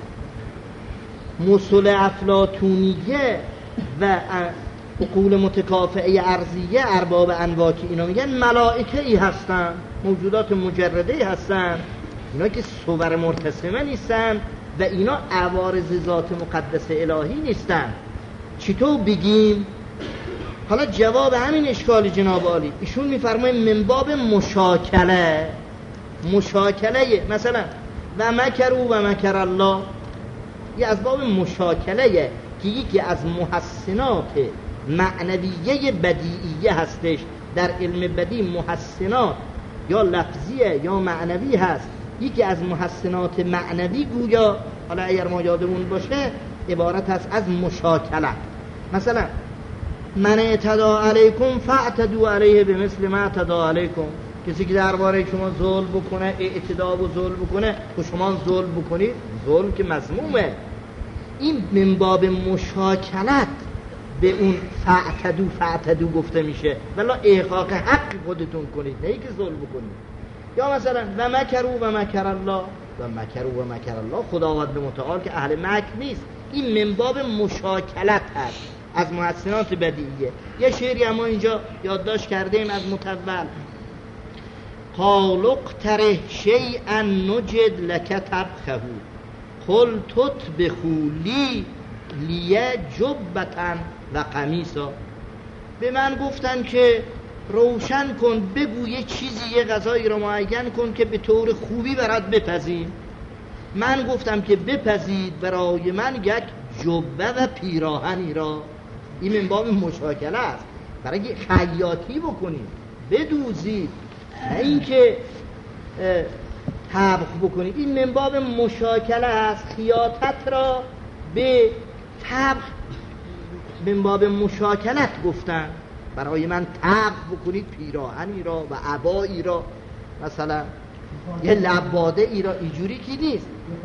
مصل افلاطونیه و عقول متکافئه ارضیه ارباب انواع که اینا میگن ملائکه ای هستن، موجودات مجرده ای هستن، اینا که صور مرتسمه نیستن و اینا عوارض ذات مقدس الهی نیستن. چطور بگیم؟ حالا جواب همین اشکال جناب عالی ایشون میفرماید من باب مشاکله. مشاکله مثلا و مکروا و مکر الله، یه از باب مشاکله که یکی از محسنات معنویه بدیعیه هستش. در علم بدیع محسنات یا لفظیه یا معنوی هست. یکی از محسنات معنوی گویا، حالا اگر ما یادمون باشه، عبارت هست از مشاکله. مثلا من اعتدا علیکم فاعتدوا علیه بمثل ما اعتدا علیکم، کسی که درباره شما ظلم بکنه، اعتدا و ظلم بکنه و شما ظلم بکنید، ظلم که مذمومه. این من باب مشاکلت به اون فاعتدو فاعتدو گفته میشه، ولی احقاق حق خودتون کنید، نه که ظلم بکنید. یا مثلا و مکروا و مکر الله و مکروا و مکر الله، خداوند متعال که اهل مکر نیست. این من باب مشاکلت هست از محسنات بدیعیه. یه شعری اما اینجا یادداشت کردیم از متول: قال اقترح شیئا نجد لک طبخه قل تطبخوا لی لیه جبتن و قمیصا. به من گفتن که روشن کن، بگو یه چیزی، یه غذایی رو معین کن که به طور خوبی برات بپزیم. من گفتم که بپزید برای من یک جبه و پیراهنی را. این من باب مشاکله است، برای خیاطی بکنید، بدوزید، نه اینکه طبخ بکنید. این من باب مشاکله است. خیاطت را به طبخ من باب مشاکلت گفتن، برای من طبخ بکنید پیراهنی را و عبایی را، مثلا یه لباده ای را، اینجوری کی نیست،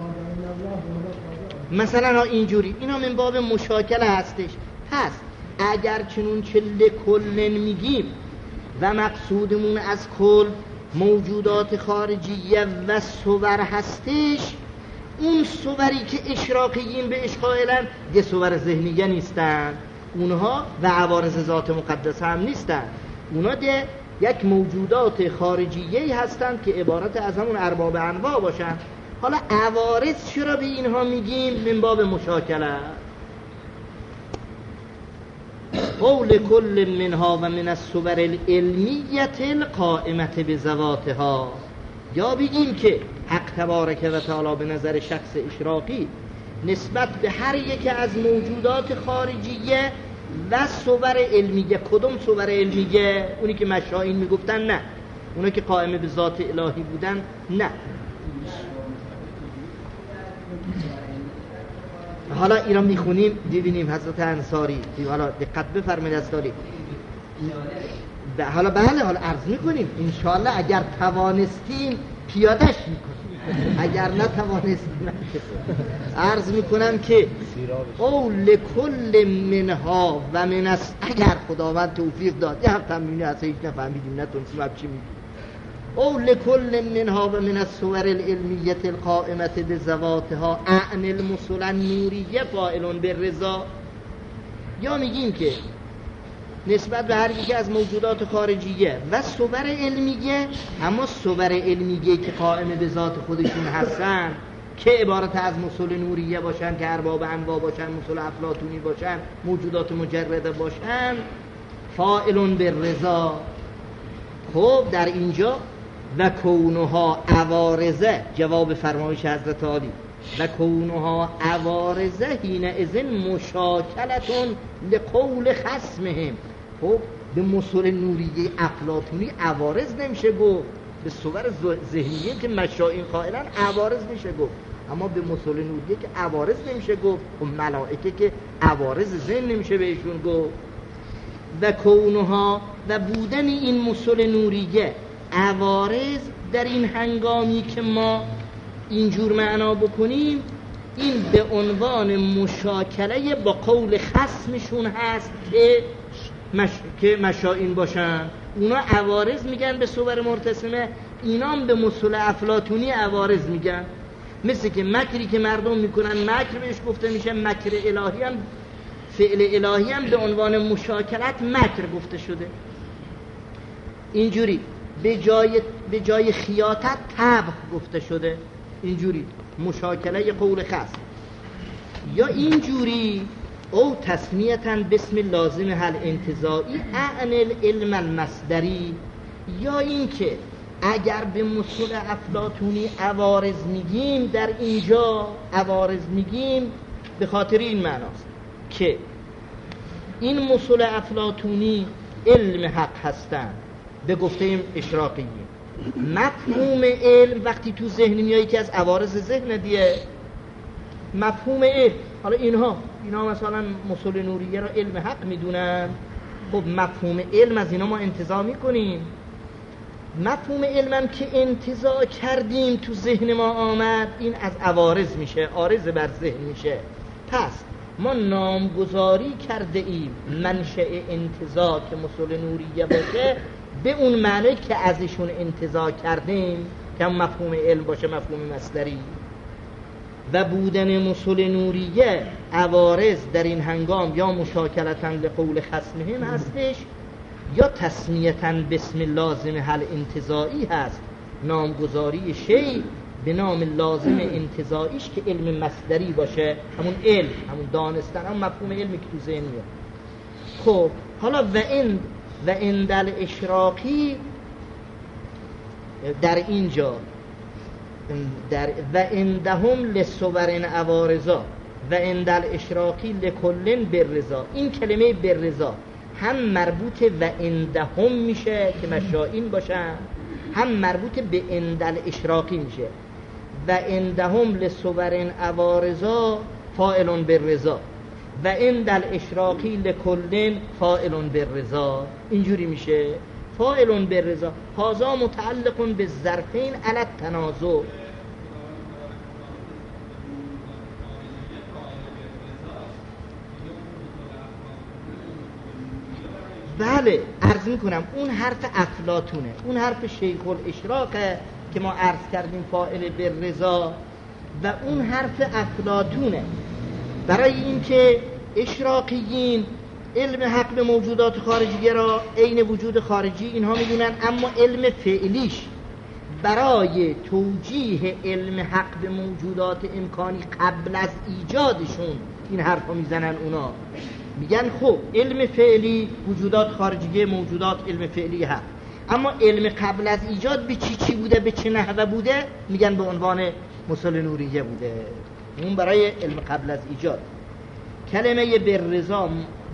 مثلا اینجوری. اینا من باب مشاکله هستش. پس اگر چنون چه لکلن میگیم و مقصودمون از کل موجودات خارجیه و صور هستش، اون صوری که اشراقیین به اشقائلن یه صور ذهنیه نیستن، اونها و عوارض ذات مقدسه هم نیستن، اونا ده یک موجودات خارجیه هستند که عبارت از همون ارباب انواع باشن. حالا عوارض چرا به اینها میگیم؟ من باب مشاکله. قول کل منها و من الصور العلمیت القائمت بذواتها. یا بگیم که حق تبارک و تعالی به نظر شخص اشراقی نسبت به هر یک از موجودات خارجیه و صور علمیه. کدوم صور علمیه؟ اونی که مشائین میگفتن نه، اونی که قائم به ذات الهی بودن نه. حالا ایران میخونیم ببینیم حضرت انصاری، حالا دقت بفرمایید استاری. حالا بله، حالا عرض میکنیم انشاءالله اگر توانستیم پیادش میکنیم، اگر نتوانستیم عرض میکنم که قول کل منها و من از، اگر خداوند توفیق داد یه هم تمرینی هست هیچ نفهمیدیم نتونستیم اب چی میگیم. قول کل منها و من الصور العلمیت القائمت بذواتها اعن المصل النوریه فاعل بالرضا. یا میگیم که نسبت به هر یکی از موجودات خارجیه و صور علمیه، اما صور علمیه که قائم به ذات خودشون هستن که عبارت از مصل نوریه باشن، که ارباب انواع باشن، مصل افلاطونی باشن، موجودات مجرده باشن، فاعل بالرضا. خب در اینجا و کونها عوارضه، جواب فرمایش حضرت عالی، و کونها عوارضه حین اذن مشاکلتون لقول خصمهم. خب به مصل نوریه افلاطونی عوارض نمیشه گفت، به صور ذهنیه که مشائین قائلن عوارض میشه گفت، اما به مصل نوریه که عوارض نمیشه گفت، و ملائکه که عوارض ذهن نمیشه بهشون گفت. و کونها و بودن این مصل نوریه عوارض در این هنگامی که ما اینجور معنا بکنیم، این به عنوان مشاکله با قول خصمشون هست که مش... که مشائین باشن. اونا عوارض میگن به صور مرتسمه، اینام به مصل افلاطونی عوارض میگن. مثل که مکری که مردم میکنن مکر بهش گفته میشه مکر الهی، هم فعل الهی هم به عنوان مشاکلت مکر گفته شده. اینجوری به جای به جای خیاطت طبخ گفته شده، اینجوری مشاکله قول خاص. یا اینجوری او تسمیتاً بسم لازم حل انتزاعی اعن العلم المصدری. یا اینکه اگر به مصل افلاطونی عوارض میگیم، در اینجا عوارض میگیم به خاطر این معناست که این مصل افلاطونی علم حق هستن به گفته اشراقیین. مفهوم علم وقتی تو ذهن میایی که از عوارض ذهن دیه، مفهوم علم، حالا اینها اینا مثلا مصل نوریه را علم حق میدونن، خب مفهوم علم از اینا ما انتزاع میکنیم. مفهوم علمم که انتزاع کردیم تو ذهن ما آمد، این از عوارض میشه، عارض بر ذهن میشه. پس ما نامگذاری کرده ایم منشأ انتزاع که مسل نوریه باشه به اون معنی که ازشون انتزاع کردیم که مفهوم علم باشه، مفهوم مصدری. و بودن مسل نوریه عوارض در این هنگام یا مشاکلتاً لقول خصمهم هستش یا تسمیتاً باسم لازم حل انتزاعی هست، نامگذاری شیء به نام لازم انتزاعیش که علم مصدری باشه، همون علم، همون دانستن، همون مفهوم علمی که تو ذهن میاد. خب حالا و این و اندل اشراقی در اینجا در و اندهم لصورن عوارضا و اندل اشراقی لکلن بالرضا، این کلمه بالرضا هم مربوط و اندهم میشه که مشائین باشن، هم مربوط به اندل اشراقی میشه. و اندهم لصورن عوارضا فاعلون بالرضا و اندل اشراقی لکلن فاعلون بالرضا، اینجوری میشه فاعلون بالرضا. هذا متعلق بالظرفین علی التنازع. بله عرض میکنم اون حرف افلاطونه، اون حرف شیخ الاشراقه که ما عرض کردیم فاعل بالرضا، و اون حرف افلاطونه برای اینکه اشراقیین علم حق به موجودات خارجی را عین وجود خارجی اینها میدونن، اما علم فعلیش برای توجیه علم حق به موجودات امکانی قبل از ایجادشون این حرفا میزنن. اونا میگن خب علم فعلی وجودات خارجی موجودات علم فعلی هست، اما علم قبل از ایجاد به چی چی بوده، به چه نحوه بوده، میگن به عنوان مسل نوریه بوده. اون برای علم قبل از ایجاد. کلمه بالرضا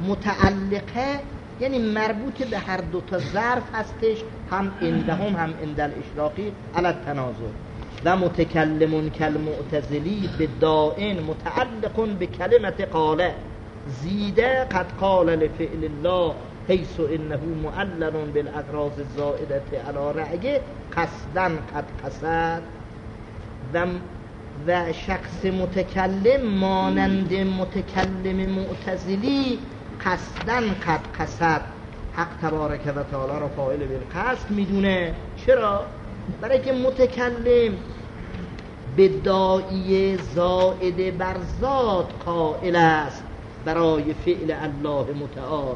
متعلقه یعنی مربوط به هر دو تا ظرف هستش، هم اندهم هم اندل اشراقی علی التنازع. و متکلمون کالمعتزلی به دائن متعلق به کلمت قاله زیده قد قال لفعل الله حیث انه معلل بالاغراض الزائده علی رأیه قصدا قد قصد. و و شخص متکلم مانند متکلم معتزلی قصدا قد قصد، حق تبارک و تعالی را فاعل بالقصد میدونه. چرا؟ برای که متکلم به داعی زائد بر ذات قائل است برای فعل الله متعال،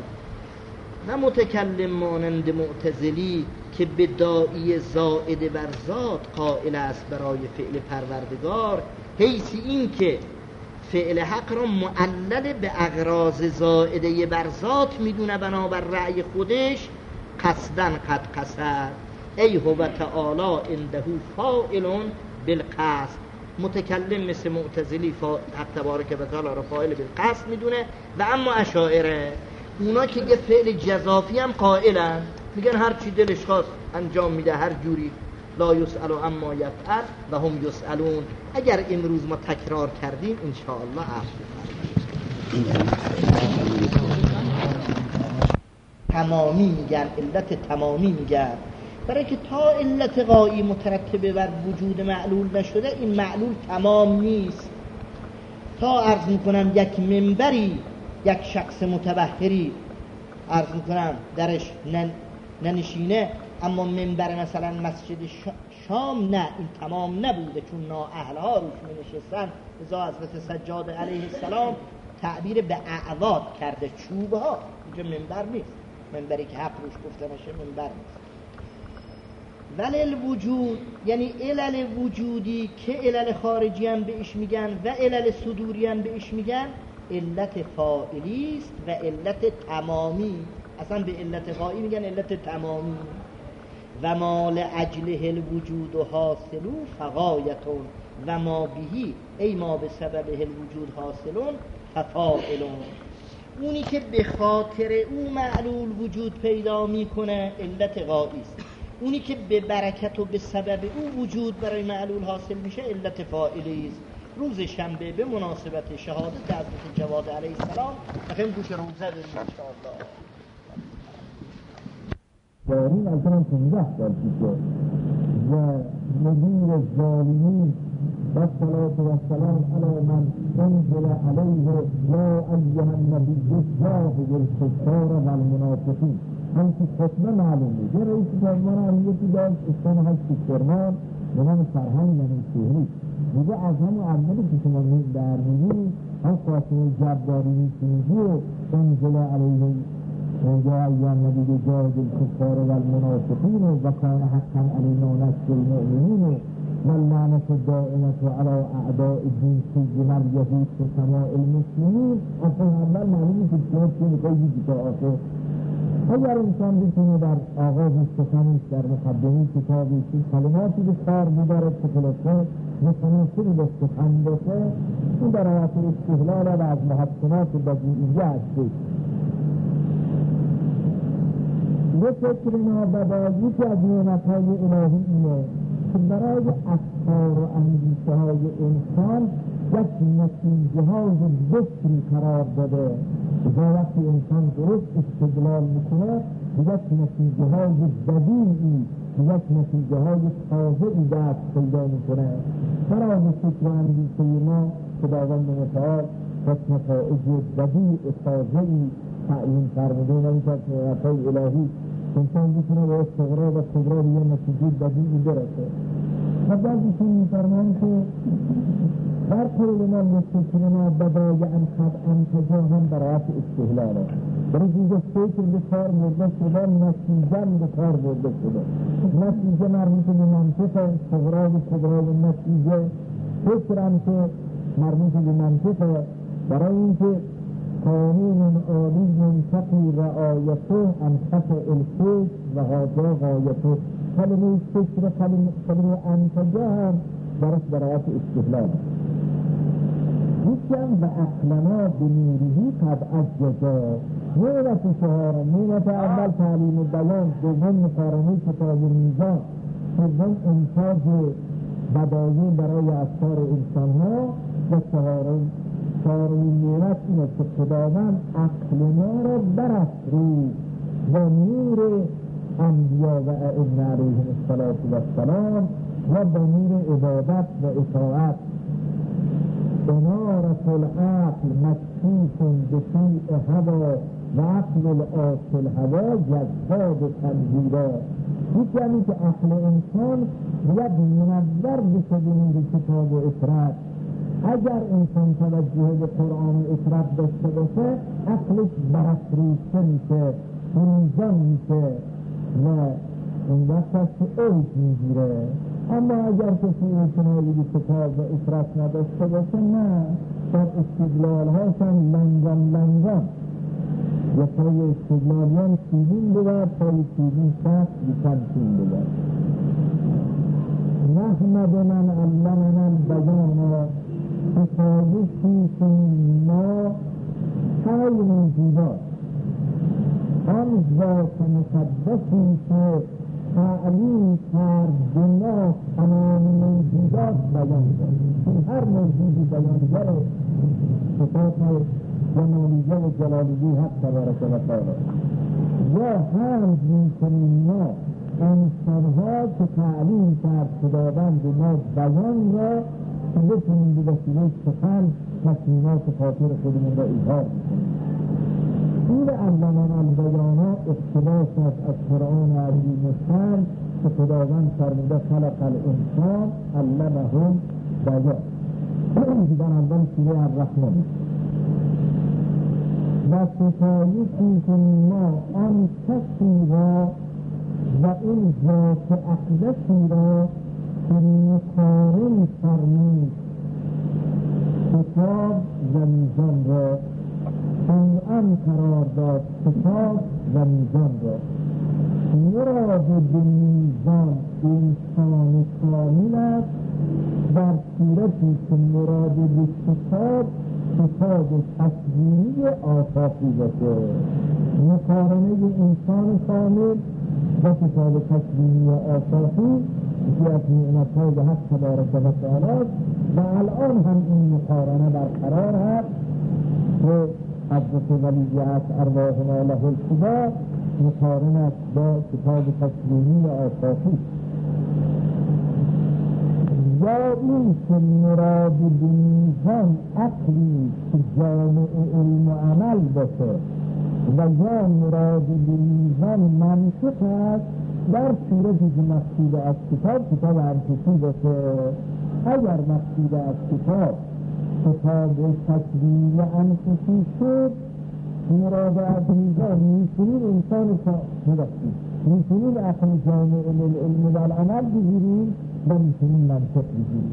و متکلم مانند معتزلی که به داعی زائد بر ذات قائل است برای فعل پروردگار، حیث این که فعل حق را معلل به اغراض زائده بر ذات میدونه بنابر رأی خودش قصدن قد قصد. ای هو تعالی عنده فاعل بالقصد. متکلم مثل معتزلی حق تبارک و تعالی را فاعل بالقصد میدونه، و اما اشاعره اونا که یه فعل جزافی هم قائلن، میگن هر چی دلش خواست انجام میده، هر جوری، لا یسأل اما یفعل و هم یسألون. اگر امروز ما تکرار کردیم انشاءالله عفو تمامی میگن، علت تمامی میگن، برای که تا علت غایی مترتبه بر وجود معلول نشده این معلول تمام نیست. تا عرض میکنم یک منبری، یک شخص متبحری عرض میکنم درش ننشینه، اما منبر مثلا مسجد شام نه، این تمام نبوده چون نااهلها روش می نشستن. ازا حضرت سجاد علیه السلام تعبیر به اعواد کرده، چوبه ها، اینجا منبر نیست، منبری که حق روش گفته نشه منبر نیست. ولی الوجود یعنی علل وجودی که علل خارجی هم بهش میگن و علل صدوری هم بهش میگن، علت فاعلی است و علت تمامی. اصلا به علت غایی میگن علت تمامی. و ما لعجله الوجود حاصلو فغایتون و ما بهی ای ما به سبب الوجود حاصلون ففاعلون. اونی که به خاطر او معلول وجود پیدا میکنه علت غایی است، اونی که به برکت و به سبب او وجود برای معلول حاصل میشه علت فاعلی است. روز شنبه به مناسبت شهادت حضرت جواد علیه السلام بخیم گوش روزه بریم انشاءالله. دارین از هم پونده سال پیشه و مدیر ظالمین و الصلاة و السلام علی من انزل علیه یا ایها النبی جاهد الکفار و المنافقین. هم که خطبه معلوم بود یه رئیس سازمان امنیتی که داشت اسم هشت کرمان به نام فرهنگ یعنی شهری میگه از همون اولی که شما در میگی هم قاسم جباری میشنیدی و انزل علیه یا ایها النبی جاهد الکفار و المنافقین و کان حقا علینا نصر المؤمنین و اللعنة الدائمة علی اعداء الدین سجن الیهود و سماع المسلمین. اصلا اول معلومه که شما چه میخوایی بگی تا آخر. اگر انسان بتونه در آغاز سخنش در مقدمه کتابی کلماتی به کار ببرد که خلاصه متناسب با سخن باشه، این در حالت استحلال و از محسنات بدیعیه هستش. یه فکر نابدایی که از نعمتهای الهی اینه که برای افکار و اندیشه های انسان یک نتیجه های بسری قرار داده و وقتی انسان درست استدلال میکنه یک نتیجه های بدیعی یک نتیجه های تازه‌ای دست پیدا میکنه. برای فکر و اندیشه ما خداوند متعال یک نتایج بدیع تازه‌ای تعیین فرموده و این که نعمتهای الهی انسان بتونه با استقرار و قدرت یه نتیجه بدیعی برسه. و بعدشون میفرمان که در قول ما مستقیمنا بدای انقد انتجا هم برایت استحلاله برای اینجا فکر به کار برده شده نتیجه به کار برده شده. نتیجه مربوط به منطق استقرار و قدرت نتیجه فکر هم که مربوط به منطق برای اینکه قانون عالی منطقی رعایته انصف الفکر و حاجا غایته. کلمه فکر کلمه انتجا هم برش برایت استحلال یکم و اقلنا بنوریهی قد از جزا. نعمت چهارم نعمت اول تعلیم بیان، دوم مقارنه کتاب میزان، سوم انتاج بدایع برای افکار انسان ها و چهارم چهارمین نعمت اینه که خداوند عقل ما را برافروخت و نور انبیا و ائمه علیهم السلام و با نور عبادت و اطاعت. انارة العقل مکشوف بسوء هوا و عقل العاقل هوا جذاب تنزیلا. یکی همین که عقل انسان باید منور بشه به نور کتاب و اطرت. اگر انسان توجه به قرآن و اطرت داشته باشه عقلش برافروخته میشه، فروزان میشه و اون وقت هست که اوج میگیره. اما اگر کسی اعتنایی به کتاب و اطرت نداشته باشه نه، شاید استدلال هاشن لنگان لنگان یا پای استدلالیان سیدین بود پای سیدین سخت بکن سین بود. نحمد من علمنا البیان ستایشی که ما خیلی زیباست. آن ذات مقدسی که تعلیم کرد دنیا تمام موجودات بیان کرد. هر موجودی بیانگر صفات جمالیه و جلالیه حق تبارک و تعالی. یا حمد میکنیم ما انسانها که تعلیم کرد خداوند ما بیان را که بتونیم به وسیله سخن تصمیمات خاطر خودمون را اظهار میکنیم. این علمان البیانا اقتباس است از قرآن عظیم الشان که خداوند فرموده خلق الانسان علمهم بیان در اول سوره الرحمن. و ستایشی که ما آن کسی را و این ذات اقدسی را که مقارن فرمود کتاب و میزان را قرآن قرار داد کتاب و میزان را. مراد به میزان انسان کامل است در صورتی که مراد به کتاب کتاب تصویری آفاقی باشه. مقارنه انسان کامل و کتاب تصویری آفاقی یکی از نعمت‌های حق تبارک و تعالی و الان هم این مقارنه برقرار هست که حضرت ولیعت ارواحنا له الفدا مقارنت با کتاب تصویری آفاقی. یا این که مراد به میزان عقلی که جامع علم و عمل باشه و یا مراد به میزان منطق است، در صورتی که مقصود از کتاب کتاب انتقی باشه. اگر مقصود از کتاب کتاب تکوین انتقی شد، مراد از میزان میتونید انسان مرسید، میتونید عقل جامع علم و عمل بگیرید و میتونید منطق بگیرید.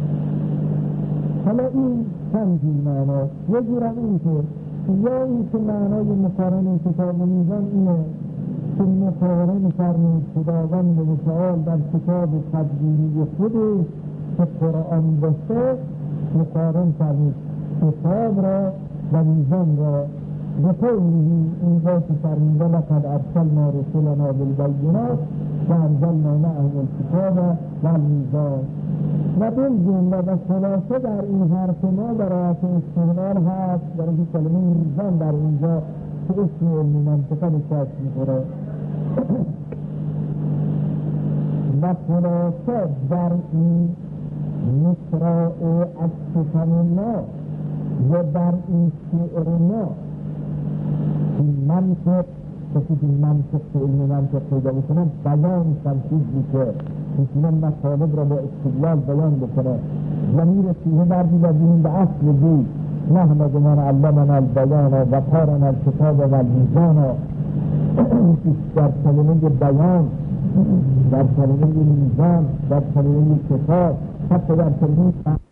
حالا این چند جور معنا، یه جورم این که یا این که معنای مقارن کتاب و میزان اینه که مقارن فرمود خداوند متعال در کتاب تدبیری خودش که قرآن باشه، مقارن فرمود کتاب را و میزان را بقوله اینجا که فرموده لقد ارسلنا رسولنا بالبینات و انزلنا معهم الکتاب و المیزان و بالجمله و خلاصه در این حرف ما برایت استعمال هست برای که کلمه میزان در اینجا که اسم علمی منطقه نشست میخوره و خلاصه در این مصرع از سخن ما و در این شعر ما این منطق کسی که منطق که علم منطق پیدا بکنن بیان چیزی که میتونن مطالب را با استدلال بیان بکنه. ضمیر فیه برمیگردیم به اصل دی نحمد من علمنا البیان و قارن الکتاب و المیزان. در کلمه بیان، در کلمه میزان، در کلمه کتاب، حتی در کلمه